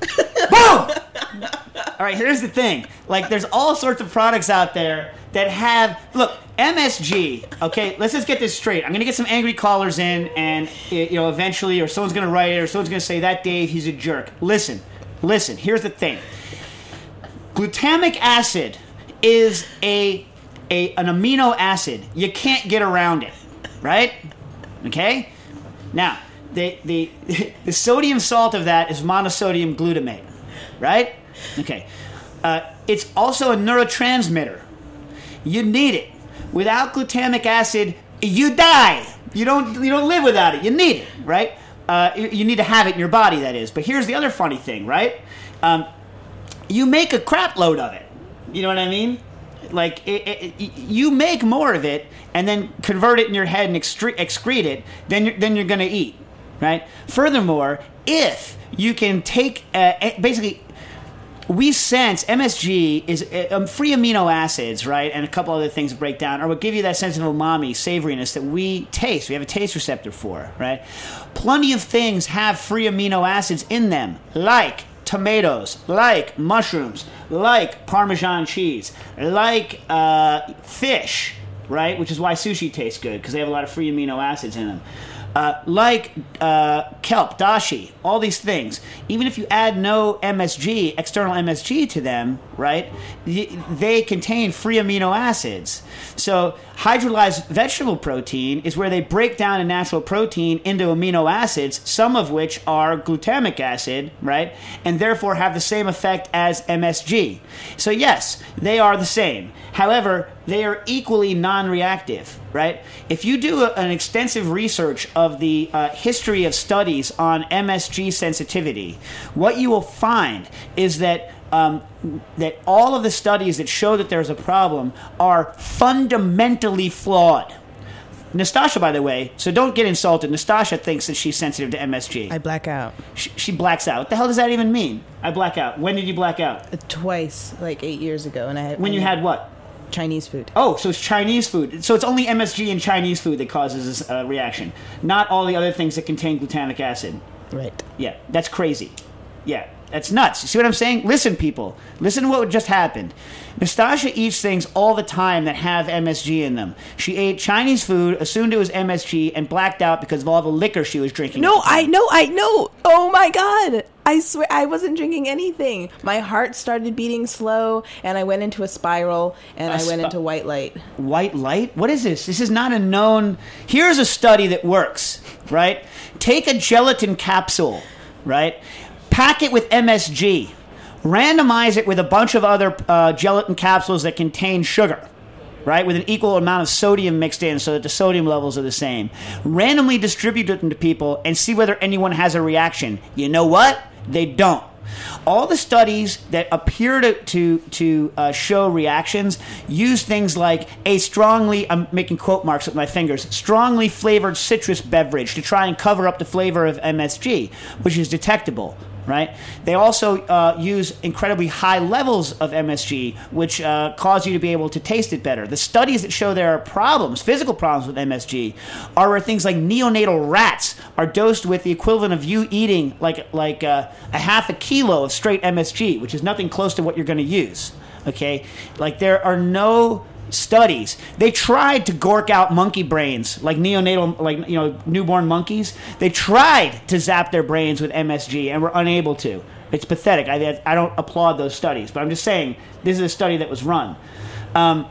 Boom! All right, here's the thing. Like, there's all sorts of products out there that have... Look, M S G, okay, let's just get this straight. I'm going to get some angry callers in, and, you know, eventually, or someone's going to write it, or someone's going to say, that Dave, he's a jerk. Listen, listen, here's the thing. Glutamic acid is a, a an amino acid. You can't get around it. Right? Okay? Now, the, the the sodium salt of that is monosodium glutamate. Right? Okay. Uh, it's also a neurotransmitter. You need it. Without glutamic acid, you die. You don't you don't live without it. You need it, right? Uh, you, you need to have it in your body, that is. But here's the other funny thing, right? Um, you make a crap load of it. You know what I mean? Like, it, it, it, you make more of it and then convert it in your head and excre- excrete it, then you're, then you're going to eat, right? Furthermore, if you can take, uh, basically, we sense M S G is uh, um, free amino acids, right, and a couple other things to break down, or what give you that sense of umami, savoriness that we taste. We have a taste receptor for, right? Plenty of things have free amino acids in them, like tomatoes, like mushrooms, like Parmesan cheese, like uh, fish, right? Which is why sushi tastes good, because they have a lot of free amino acids in them. Uh, like uh, kelp, dashi, all these things. Even if you add no M S G, external M S G to them, right, they contain free amino acids. So hydrolyzed vegetable protein is where they break down a natural protein into amino acids, some of which are glutamic acid, right, and therefore have the same effect as M S G. So yes, they are the same. However, they are equally non-reactive, right? If you do a, an extensive research of the uh, history of studies on M S G sensitivity, what you will find is that um, that all of the studies that show that there's a problem are fundamentally flawed. Nastasha, by the way, so don't get insulted. Nastasha thinks that she's sensitive to M S G. I black out. She, she blacks out. What the hell does that even mean? I black out. When did you black out? Uh, Twice, like eight years ago, and I had When you had what? Chinese food. Oh, so it's Chinese food. So it's only M S G in Chinese food that causes this uh, reaction, not all the other things that contain glutamic acid. Right. Yeah, that's crazy. Yeah, That's nuts. You see what I'm saying? Listen, people. Listen to what just happened. Nastasha eats things all the time that have M S G in them. She ate Chinese food, assumed it was M S G, and blacked out because of all the liquor she was drinking. No, I know, I know. Oh my God. I swear I wasn't drinking anything. My heart started beating slow, and I went into a spiral, and A I went spi- into white light. White light? What is this? This is not a known... Here's a study that works, right? Take a gelatin capsule, right? Pack it with M S G. Randomize it with a bunch of other uh, gelatin capsules that contain sugar, right, with an equal amount of sodium mixed in so that the sodium levels are the same. Randomly distribute them to people and see whether anyone has a reaction. You know what? They don't. All the studies that appear to to, to uh, show reactions use things like a strongly, I'm making quote marks with my fingers, strongly flavored citrus beverage to try and cover up the flavor of M S G, which is detectable. Right? They also uh, use incredibly high levels of M S G, which uh, cause you to be able to taste it better. The studies that show there are problems, physical problems with M S G, are where things like neonatal rats are dosed with the equivalent of you eating like like uh, a half a kilo of straight M S G, which is nothing close to what you're going to use. Okay, like there are no studies. They tried to gork out monkey brains, like neonatal, like you know, newborn monkeys. They tried to zap their brains with M S G and were unable to. It's pathetic. I, I don't applaud those studies, but I'm just saying this is a study that was run. Um,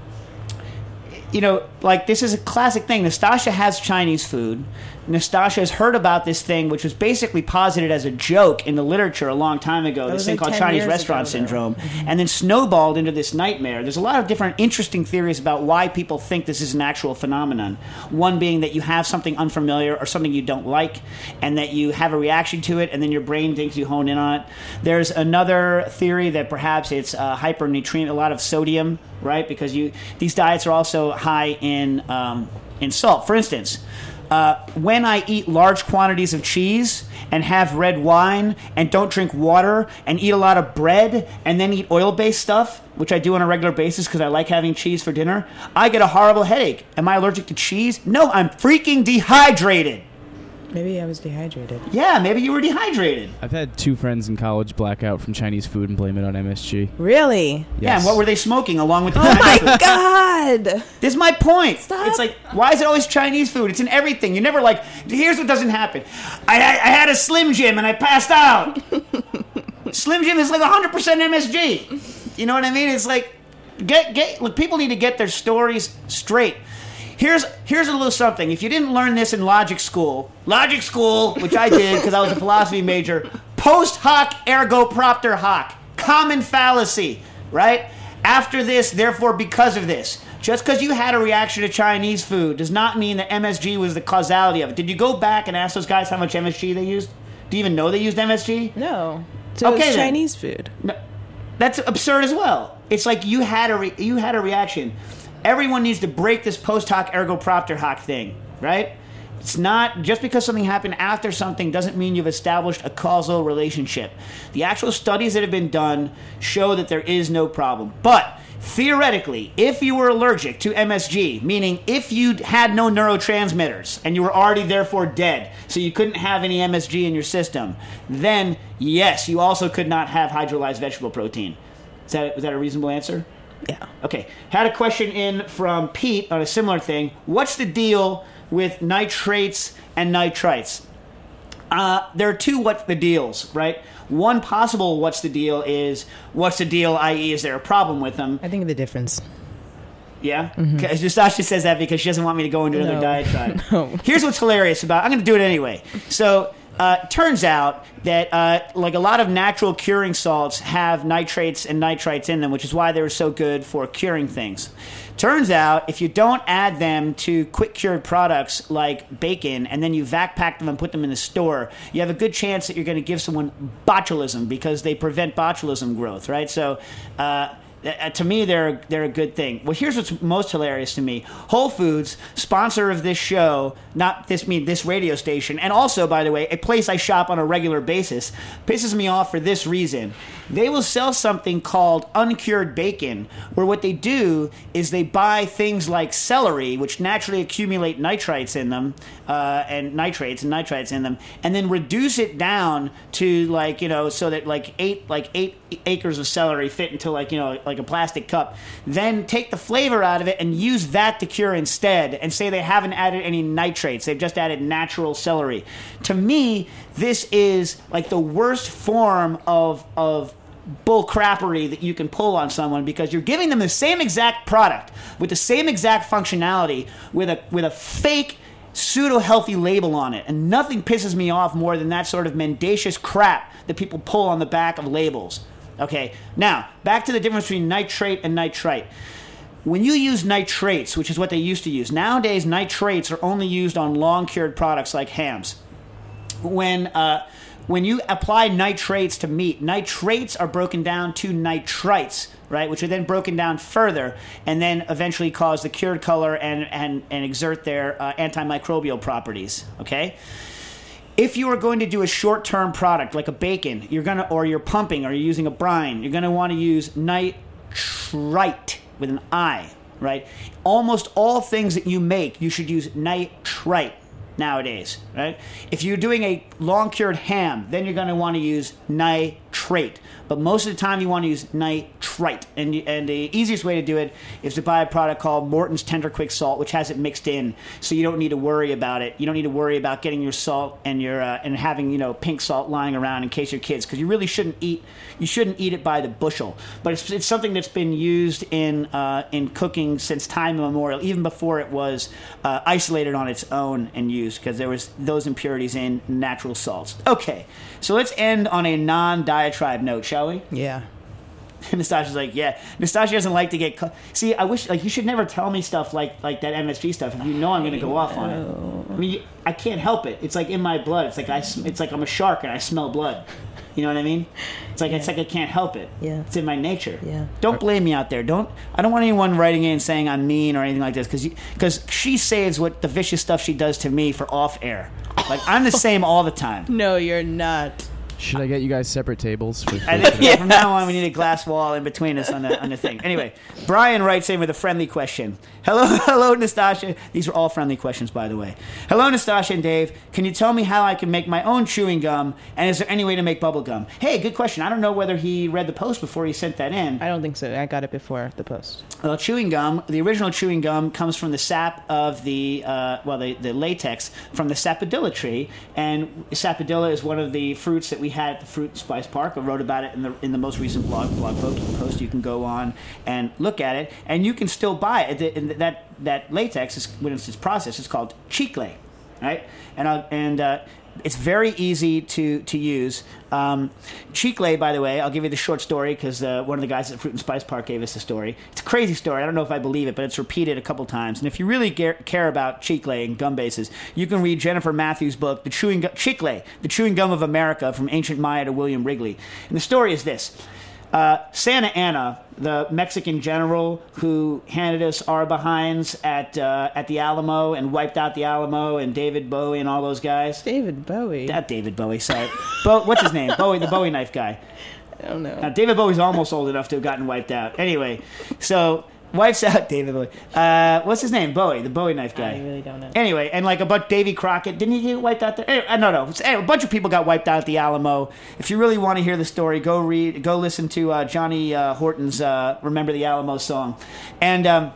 you know, like this is a classic thing. Nastasha has Chinese food. Nastasha has heard about this thing, which was basically posited as a joke in the literature a long time ago, That this was thing like called ten Chinese years restaurant ago, syndrome, and then snowballed into this nightmare. There's a lot of different interesting theories about why people think this is an actual phenomenon. One being that you have something unfamiliar or something you don't like, and that you have a reaction to it, and then your brain thinks you hone in on it. There's another theory that perhaps it's uh, hypernutrient, a lot of sodium, right? Because you these diets are also high in um, in salt. For instance, Uh, when I eat large quantities of cheese and have red wine and don't drink water and eat a lot of bread and then eat oil-based stuff, which I do on a regular basis because I like having cheese for dinner, I get a horrible headache. Am I allergic to cheese? No, I'm freaking dehydrated. Maybe I was dehydrated. Yeah, maybe you were dehydrated. I've had two friends in college black out from Chinese food and blame it on M S G. Really? Yeah, and what were they smoking along with the Oh Chinese my food? God! This is my point. Stop. It's like, why is it always Chinese food? It's in everything. You never like, here's what doesn't happen. I, I, I had a Slim Jim and I passed out. Slim Jim is like one hundred percent M S G. You know what I mean? It's like, get get. Look, people need to get their stories straight. Here's here's a little something. If you didn't learn this in logic school, logic school, which I did because I was a philosophy major, post hoc ergo propter hoc, common fallacy, right? After this, therefore because of this. Just because you had a reaction to Chinese food does not mean that M S G was the causality of it. Did you go back and ask those guys how much M S G they used? Do you even know they used M S G? No. So Okay, it's then. Chinese food. No, that's absurd as well. It's like you had a re- you had a reaction. Everyone needs to break this post hoc ergo propter hoc thing, right? It's not just because something happened after something doesn't mean you've established a causal relationship. The actual studies that have been done show that there is no problem. But theoretically, if you were allergic to M S G, meaning if you had no neurotransmitters and you were already therefore dead, so you couldn't have any M S G in your system, then yes, you also could not have hydrolyzed vegetable protein. Is that, is that a reasonable answer? Yeah. Okay. Had a question in from Pete on a similar thing. What's the deal with nitrates and nitrites? Uh, there are two what's the deals, right? One possible what's the deal is what's the deal, that is, is there a problem with them? I think the difference. Yeah? Mm-hmm. Nastasha says that because she doesn't want me to go into another No. diatribe. No. Here's what's hilarious about I'm going to do it anyway. So, uh, turns out that, uh, like a lot of natural curing salts have nitrates and nitrites in them, which is why they were so good for curing things. Turns out, if you don't add them to quick-cured products like bacon, and then you vac pack them and put them in the store, you have a good chance that you're going to give someone botulism because they prevent botulism growth, right? So, uh, Uh, to me, they're they're a good thing. Well, here's what's most hilarious to me: Whole Foods, sponsor of this show, not this mean this radio station, and also, by the way, a place I shop on a regular basis, pisses me off for this reason. They will sell something called uncured bacon, where what they do is they buy things like celery, which naturally accumulate nitrites in them, uh, and nitrates and nitrites in them, and then reduce it down to like you know so that like eight like eight acres of celery fit into like you know like a plastic cup. Then take the flavor out of it and use that to cure instead, and say they haven't added any nitrates. They've just added natural celery. To me, this is like the worst form of of bull crappery that you can pull on someone, because you're giving them the same exact product with the same exact functionality with a with a fake pseudo healthy label on it. And nothing pisses me off more than that sort of mendacious crap that people pull on the back of labels. Okay, now back to the difference between nitrate and nitrite. When you use nitrates, which is what they used to use, nowadays nitrates are only used on long cured products like hams. When uh When you apply nitrates to meat, nitrates are broken down to nitrites, right, which are then broken down further and then eventually cause the cured color and, and, and exert their uh, antimicrobial properties, okay? If you are going to do a short-term product like a bacon, you're gonna, or you're pumping or you're using a brine, you're going to want to use nitrite with an I, right? Almost all things that you make, you should use nitrite nowadays, right? If you're doing a long-cured ham, then you're going to want to use nitrate. But most of the time, you want to use nitrite. And and the easiest way to do it is to buy a product called Morton's Tender Quick Salt, which has it mixed in, so you don't need to worry about it. You don't need to worry about getting your salt and your uh, and having you know pink salt lying around in case your kids, because you really shouldn't eat you shouldn't eat it by the bushel. But it's, it's something that's been used in uh, in cooking since time immemorial, even before it was uh, isolated on its own and used, because there was those impurities in natural salts. Okay, so let's end on a non-diatribe note, shall we? Yeah. Nastasha's like, yeah. Nastasha doesn't like to get... Cu- See, I wish... Like, you should never tell me stuff like like that M S G stuff if you know I'm going to go off on it. I mean, I can't help it. It's like in my blood. It's like I. It's like I'm a shark and I smell blood. You know what I mean? It's like yeah. It's like I can't help it. Yeah. It's in my nature. Yeah. Don't blame me out there. Don't. I don't want anyone writing in saying I'm mean or anything like this, because because she saves what the vicious stuff she does to me for off air. Like, I'm the same all the time. No, you're not. Should I get you guys separate tables? For I think yeah, from now on we need a glass wall in between us on the on the thing. Anyway, Brian writes in with a friendly question. Hello, hello, Nastasha. These are all friendly questions, by the way. Hello, Nastasha and Dave. Can you tell me how I can make my own chewing gum, and is there any way to make bubble gum? Hey, good question. I don't know whether he read the post before he sent that in. I don't think so. I got it before the post. Well, chewing gum, the original chewing gum comes from the sap of the, uh, well, the, the latex from the sapodilla tree. And sapodilla is one of the fruits that we had at the Fruit and Spice Park. I wrote about it in the in the most recent blog blog post. You can go on and look at it. And you can still buy it. And that, that latex, is, when it's, it's processed, it's called chicle, right? And, I'll, and uh, it's very easy to, to use. Um, chicle, by the way, I'll give you the short story because uh, one of the guys at Fruit and Spice Park gave us the story. It's a crazy story. I don't know if I believe it, but it's repeated a couple times. And if you really ge- care about chicle and gum bases, you can read Jennifer Matthews' book, The Chewing Gu- Chicle, The Chewing Gum of America, From Ancient Maya to William Wrigley. And the story is this. Uh, Santa Anna, the Mexican general who handed us our behinds at uh, at the Alamo and wiped out the Alamo, and David Bowie and all those guys. David Bowie. Not David Bowie, sorry. Bo- what's his name? Bowie, the Bowie knife guy. I don't know. Now, David Bowie's almost old enough to have gotten wiped out. Anyway, so wipes out David Bowie. Uh, what's his name? Bowie, the Bowie knife guy. I really don't know. Anyway, and like a bunch, Davy Crockett, didn't he get wiped out there? Anyway, no, no. Anyway, a bunch of people got wiped out at the Alamo. If you really want to hear the story, go read, go listen to uh, Johnny uh, Horton's uh, "Remember the Alamo" song, and. Um,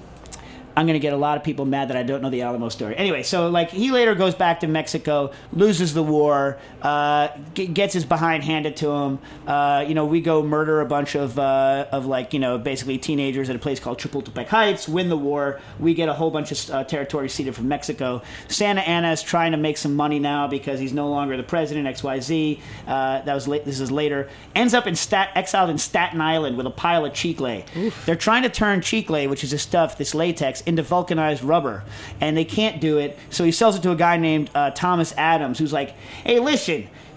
I'm going to get a lot of people mad that I don't know the Alamo story. Anyway, so like he later goes back to Mexico, loses the war, uh, g- gets his behind handed to him. Uh, you know, we go murder a bunch of uh, of like you know basically teenagers at a place called Chapultepec Heights. Win the war. We get a whole bunch of uh, territory ceded from Mexico. Santa Anna is trying to make some money now because he's no longer the president. X Y Z. Uh, that was late. This is later. Ends up in stat- exiled in Staten Island with a pile of chicle. Oof. They're trying to turn chicle, which is this stuff, this latex, into vulcanized rubber, and they can't do it, so he sells it to a guy named uh, Thomas Adams, who's like, hey, listen,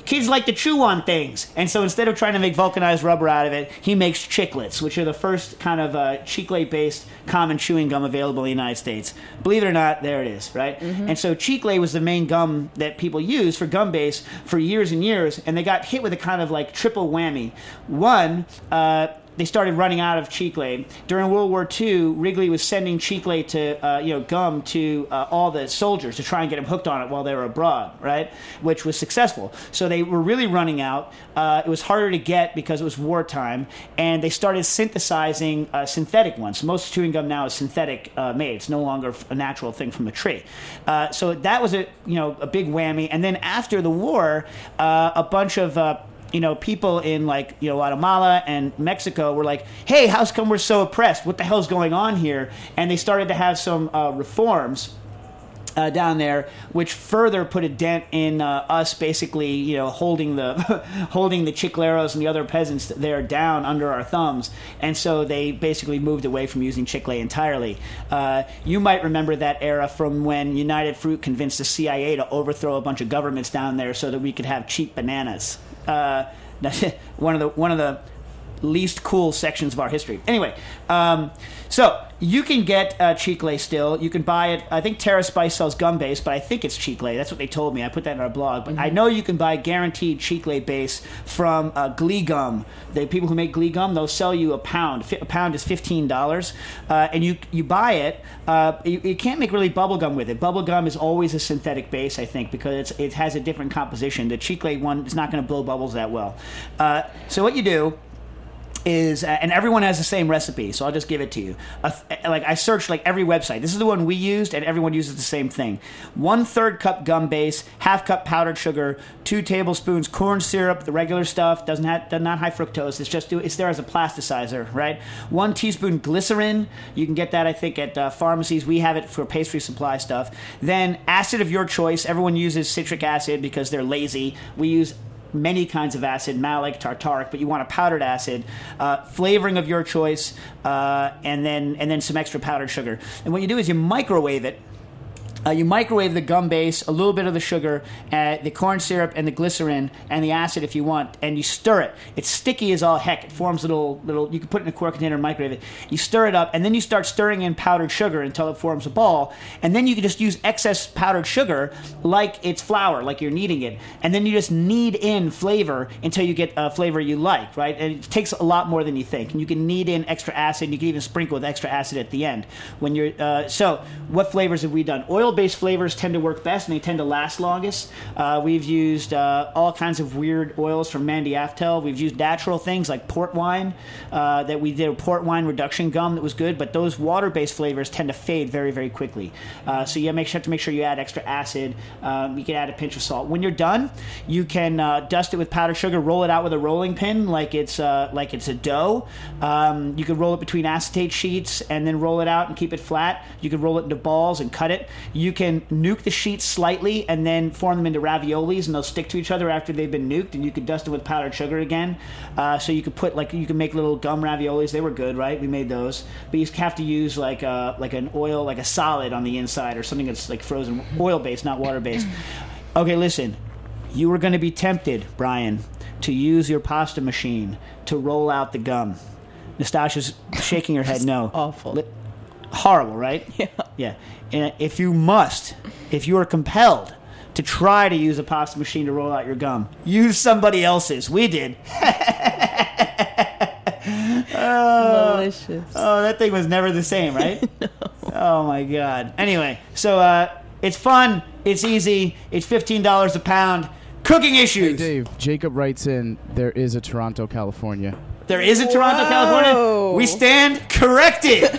kids like to chew on things. And so instead of trying to make vulcanized rubber out of it, he makes Chiclets, which are the first kind of uh, Chicle-based common chewing gum available in the United States. Believe it or not, there it is, right? Mm-hmm. And so Chicle was the main gum that people used for gum base for years and years, and they got hit with a kind of like triple whammy. One, uh, they started running out of Chicle. During World War Two, Wrigley was sending Chicle to, uh, you know, gum to uh, all the soldiers to try and get them hooked on it while they were abroad, right? Which was successful. So they were really running out. Uh, it was harder to get because it was wartime, and they started synthesizing uh, synthetic ones. Most chewing gum now is synthetic uh, made. It's no longer a natural thing from a tree. Uh, so that was a, you know, a big whammy. And then after the war, uh, a bunch of uh, you know, people in like, you know, Guatemala and Mexico were like, hey, how come we're so oppressed? What the hell's going on here? And they started to have some uh, reforms uh, down there, which further put a dent in uh, us basically, you know, holding the holding the Chicleros and the other peasants there down under our thumbs. And so they basically moved away from using Chicle entirely. Uh, you might remember that era from when United Fruit convinced the C I A to overthrow a bunch of governments down there so that we could have cheap bananas. Uh, one of the one of the least cool sections of our history. Anyway, um, so you can get uh, Chicle still. You can buy it. I think Terra Spice sells gum base, but I think it's Chicle. That's what they told me. I put that in our blog. But mm-hmm. I know you can buy guaranteed Chicle base from uh, Glee Gum. The people who make Glee Gum, they'll sell you a pound. A pound is fifteen dollars, uh, and you you buy it. Uh, you, you can't make really bubble gum with it. Bubble gum is always a synthetic base, I think, because it's, it has a different composition. The Chicle one is not going to blow bubbles that well. Uh, so what you do is, uh, and everyone has the same recipe, so I'll just give it to you. Uh, like I searched like every website. This is the one we used, and everyone uses the same thing. One third cup gum base, half cup powdered sugar, two tablespoons corn syrup, the regular stuff, doesn't have does not high fructose. It's just it's there as a plasticizer, right? One teaspoon glycerin. You can get that, I think, at uh, pharmacies. We have it for pastry supply stuff. Then acid of your choice. Everyone uses citric acid because they're lazy. We use many kinds of acid, malic, tartaric, but you want a powdered acid, uh, flavoring of your choice, uh, and then and then some extra powdered sugar. And what you do is you microwave it. Uh, you microwave the gum base, a little bit of the sugar, uh, the corn syrup, and the glycerin, and the acid if you want, and you stir it. It's sticky as all heck. It forms little, little. You can put it in a quart container and microwave it. You stir it up, and then you start stirring in powdered sugar until it forms a ball, and then you can just use excess powdered sugar like it's flour, like you're kneading it, and then you just knead in flavor until you get a flavor you like, right? And it takes a lot more than you think. And you can knead in extra acid, and you can even sprinkle with extra acid at the end. When you're uh, so, what flavors have we done? Oil based flavors tend to work best and they tend to last longest. Uh, we've used uh, all kinds of weird oils from Mandy Aftel. We've used natural things like port wine uh, that we did a port wine reduction gum that was good, but those water-based flavors tend to fade very, very quickly. Uh, so you have to make sure you add extra acid. Um, you can add a pinch of salt. When you're done, you can uh, dust it with powdered sugar, roll it out with a rolling pin like it's uh, like it's a dough. Um, you can roll it between acetate sheets and then roll it out and keep it flat. You can roll it into balls and cut it. You can nuke the sheets slightly and then form them into raviolis, and they'll stick to each other after they've been nuked, and you could dust them with powdered sugar again. Uh, so you could put like you can make little gum raviolis. They were good, right? We made those, but you have to use like a, like an oil, like a solid on the inside or something that's like frozen, oil based, not water based. Okay, listen, you were going to be tempted, Brian, to use your pasta machine to roll out the gum. Nastasha's shaking her head. No, awful. Li- Horrible, right? Yeah. Yeah. And if you must, if you are compelled to try to use a pasta machine to roll out your gum, use somebody else's. We did. oh, Delicious. Oh, that thing was never the same, right? No. Oh, my God. Anyway, so uh, it's fun. It's easy. It's fifteen dollars a pound. Cooking issues. Hey, Dave. Jacob writes in, there is a Toronto, California. There is a Toronto, Whoa. California. We stand corrected.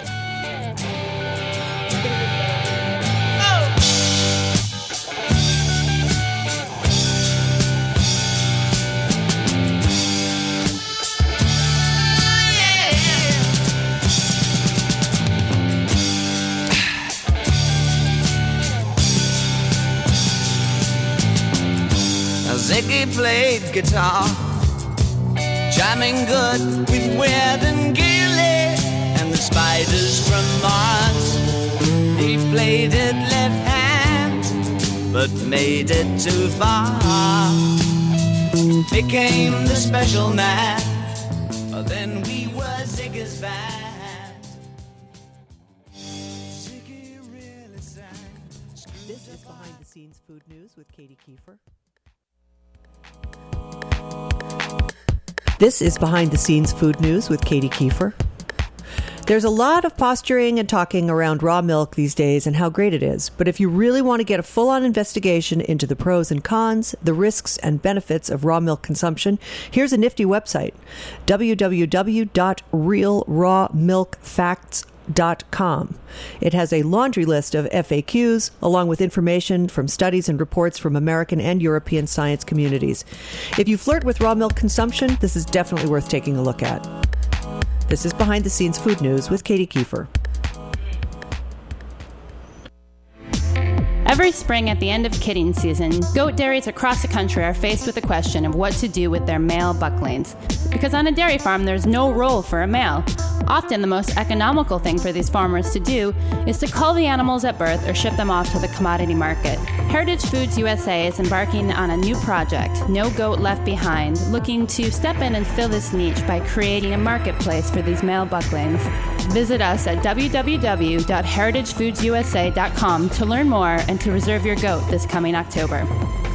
Ziggy played guitar, jamming good with Weird and Gilly and the Spiders from Mars. He played it left hand, but made it too far. Became the special man, then we were Ziggy's band. Ziggy really sang. This is Behind the Scenes Food News with Katie Kiefer. This is Behind the Scenes Food News with Katie Kiefer. There's a lot of posturing and talking around raw milk these days and how great it is. But if you really want to get a full-on investigation into the pros and cons, the risks and benefits of raw milk consumption, here's a nifty website, w w w dot real raw milk facts dot com. It has a laundry list of F A Qs, along with information from studies and reports from American and European science communities. If you flirt with raw milk consumption, this is definitely worth taking a look at. This is Behind the Scenes Food News with Katie Kiefer. Every spring at the end of kidding season, goat dairies across the country are faced with the question of what to do with their male bucklings. Because on a dairy farm, there's no role for a male. Often the most economical thing for these farmers to do is to cull the animals at birth or ship them off to the commodity market. Heritage Foods U S A is embarking on a new project, No Goat Left Behind, looking to step in and fill this niche by creating a marketplace for these male bucklings. Visit us at w w w dot heritage foods u s a dot com to learn more and to reserve your goat this coming October.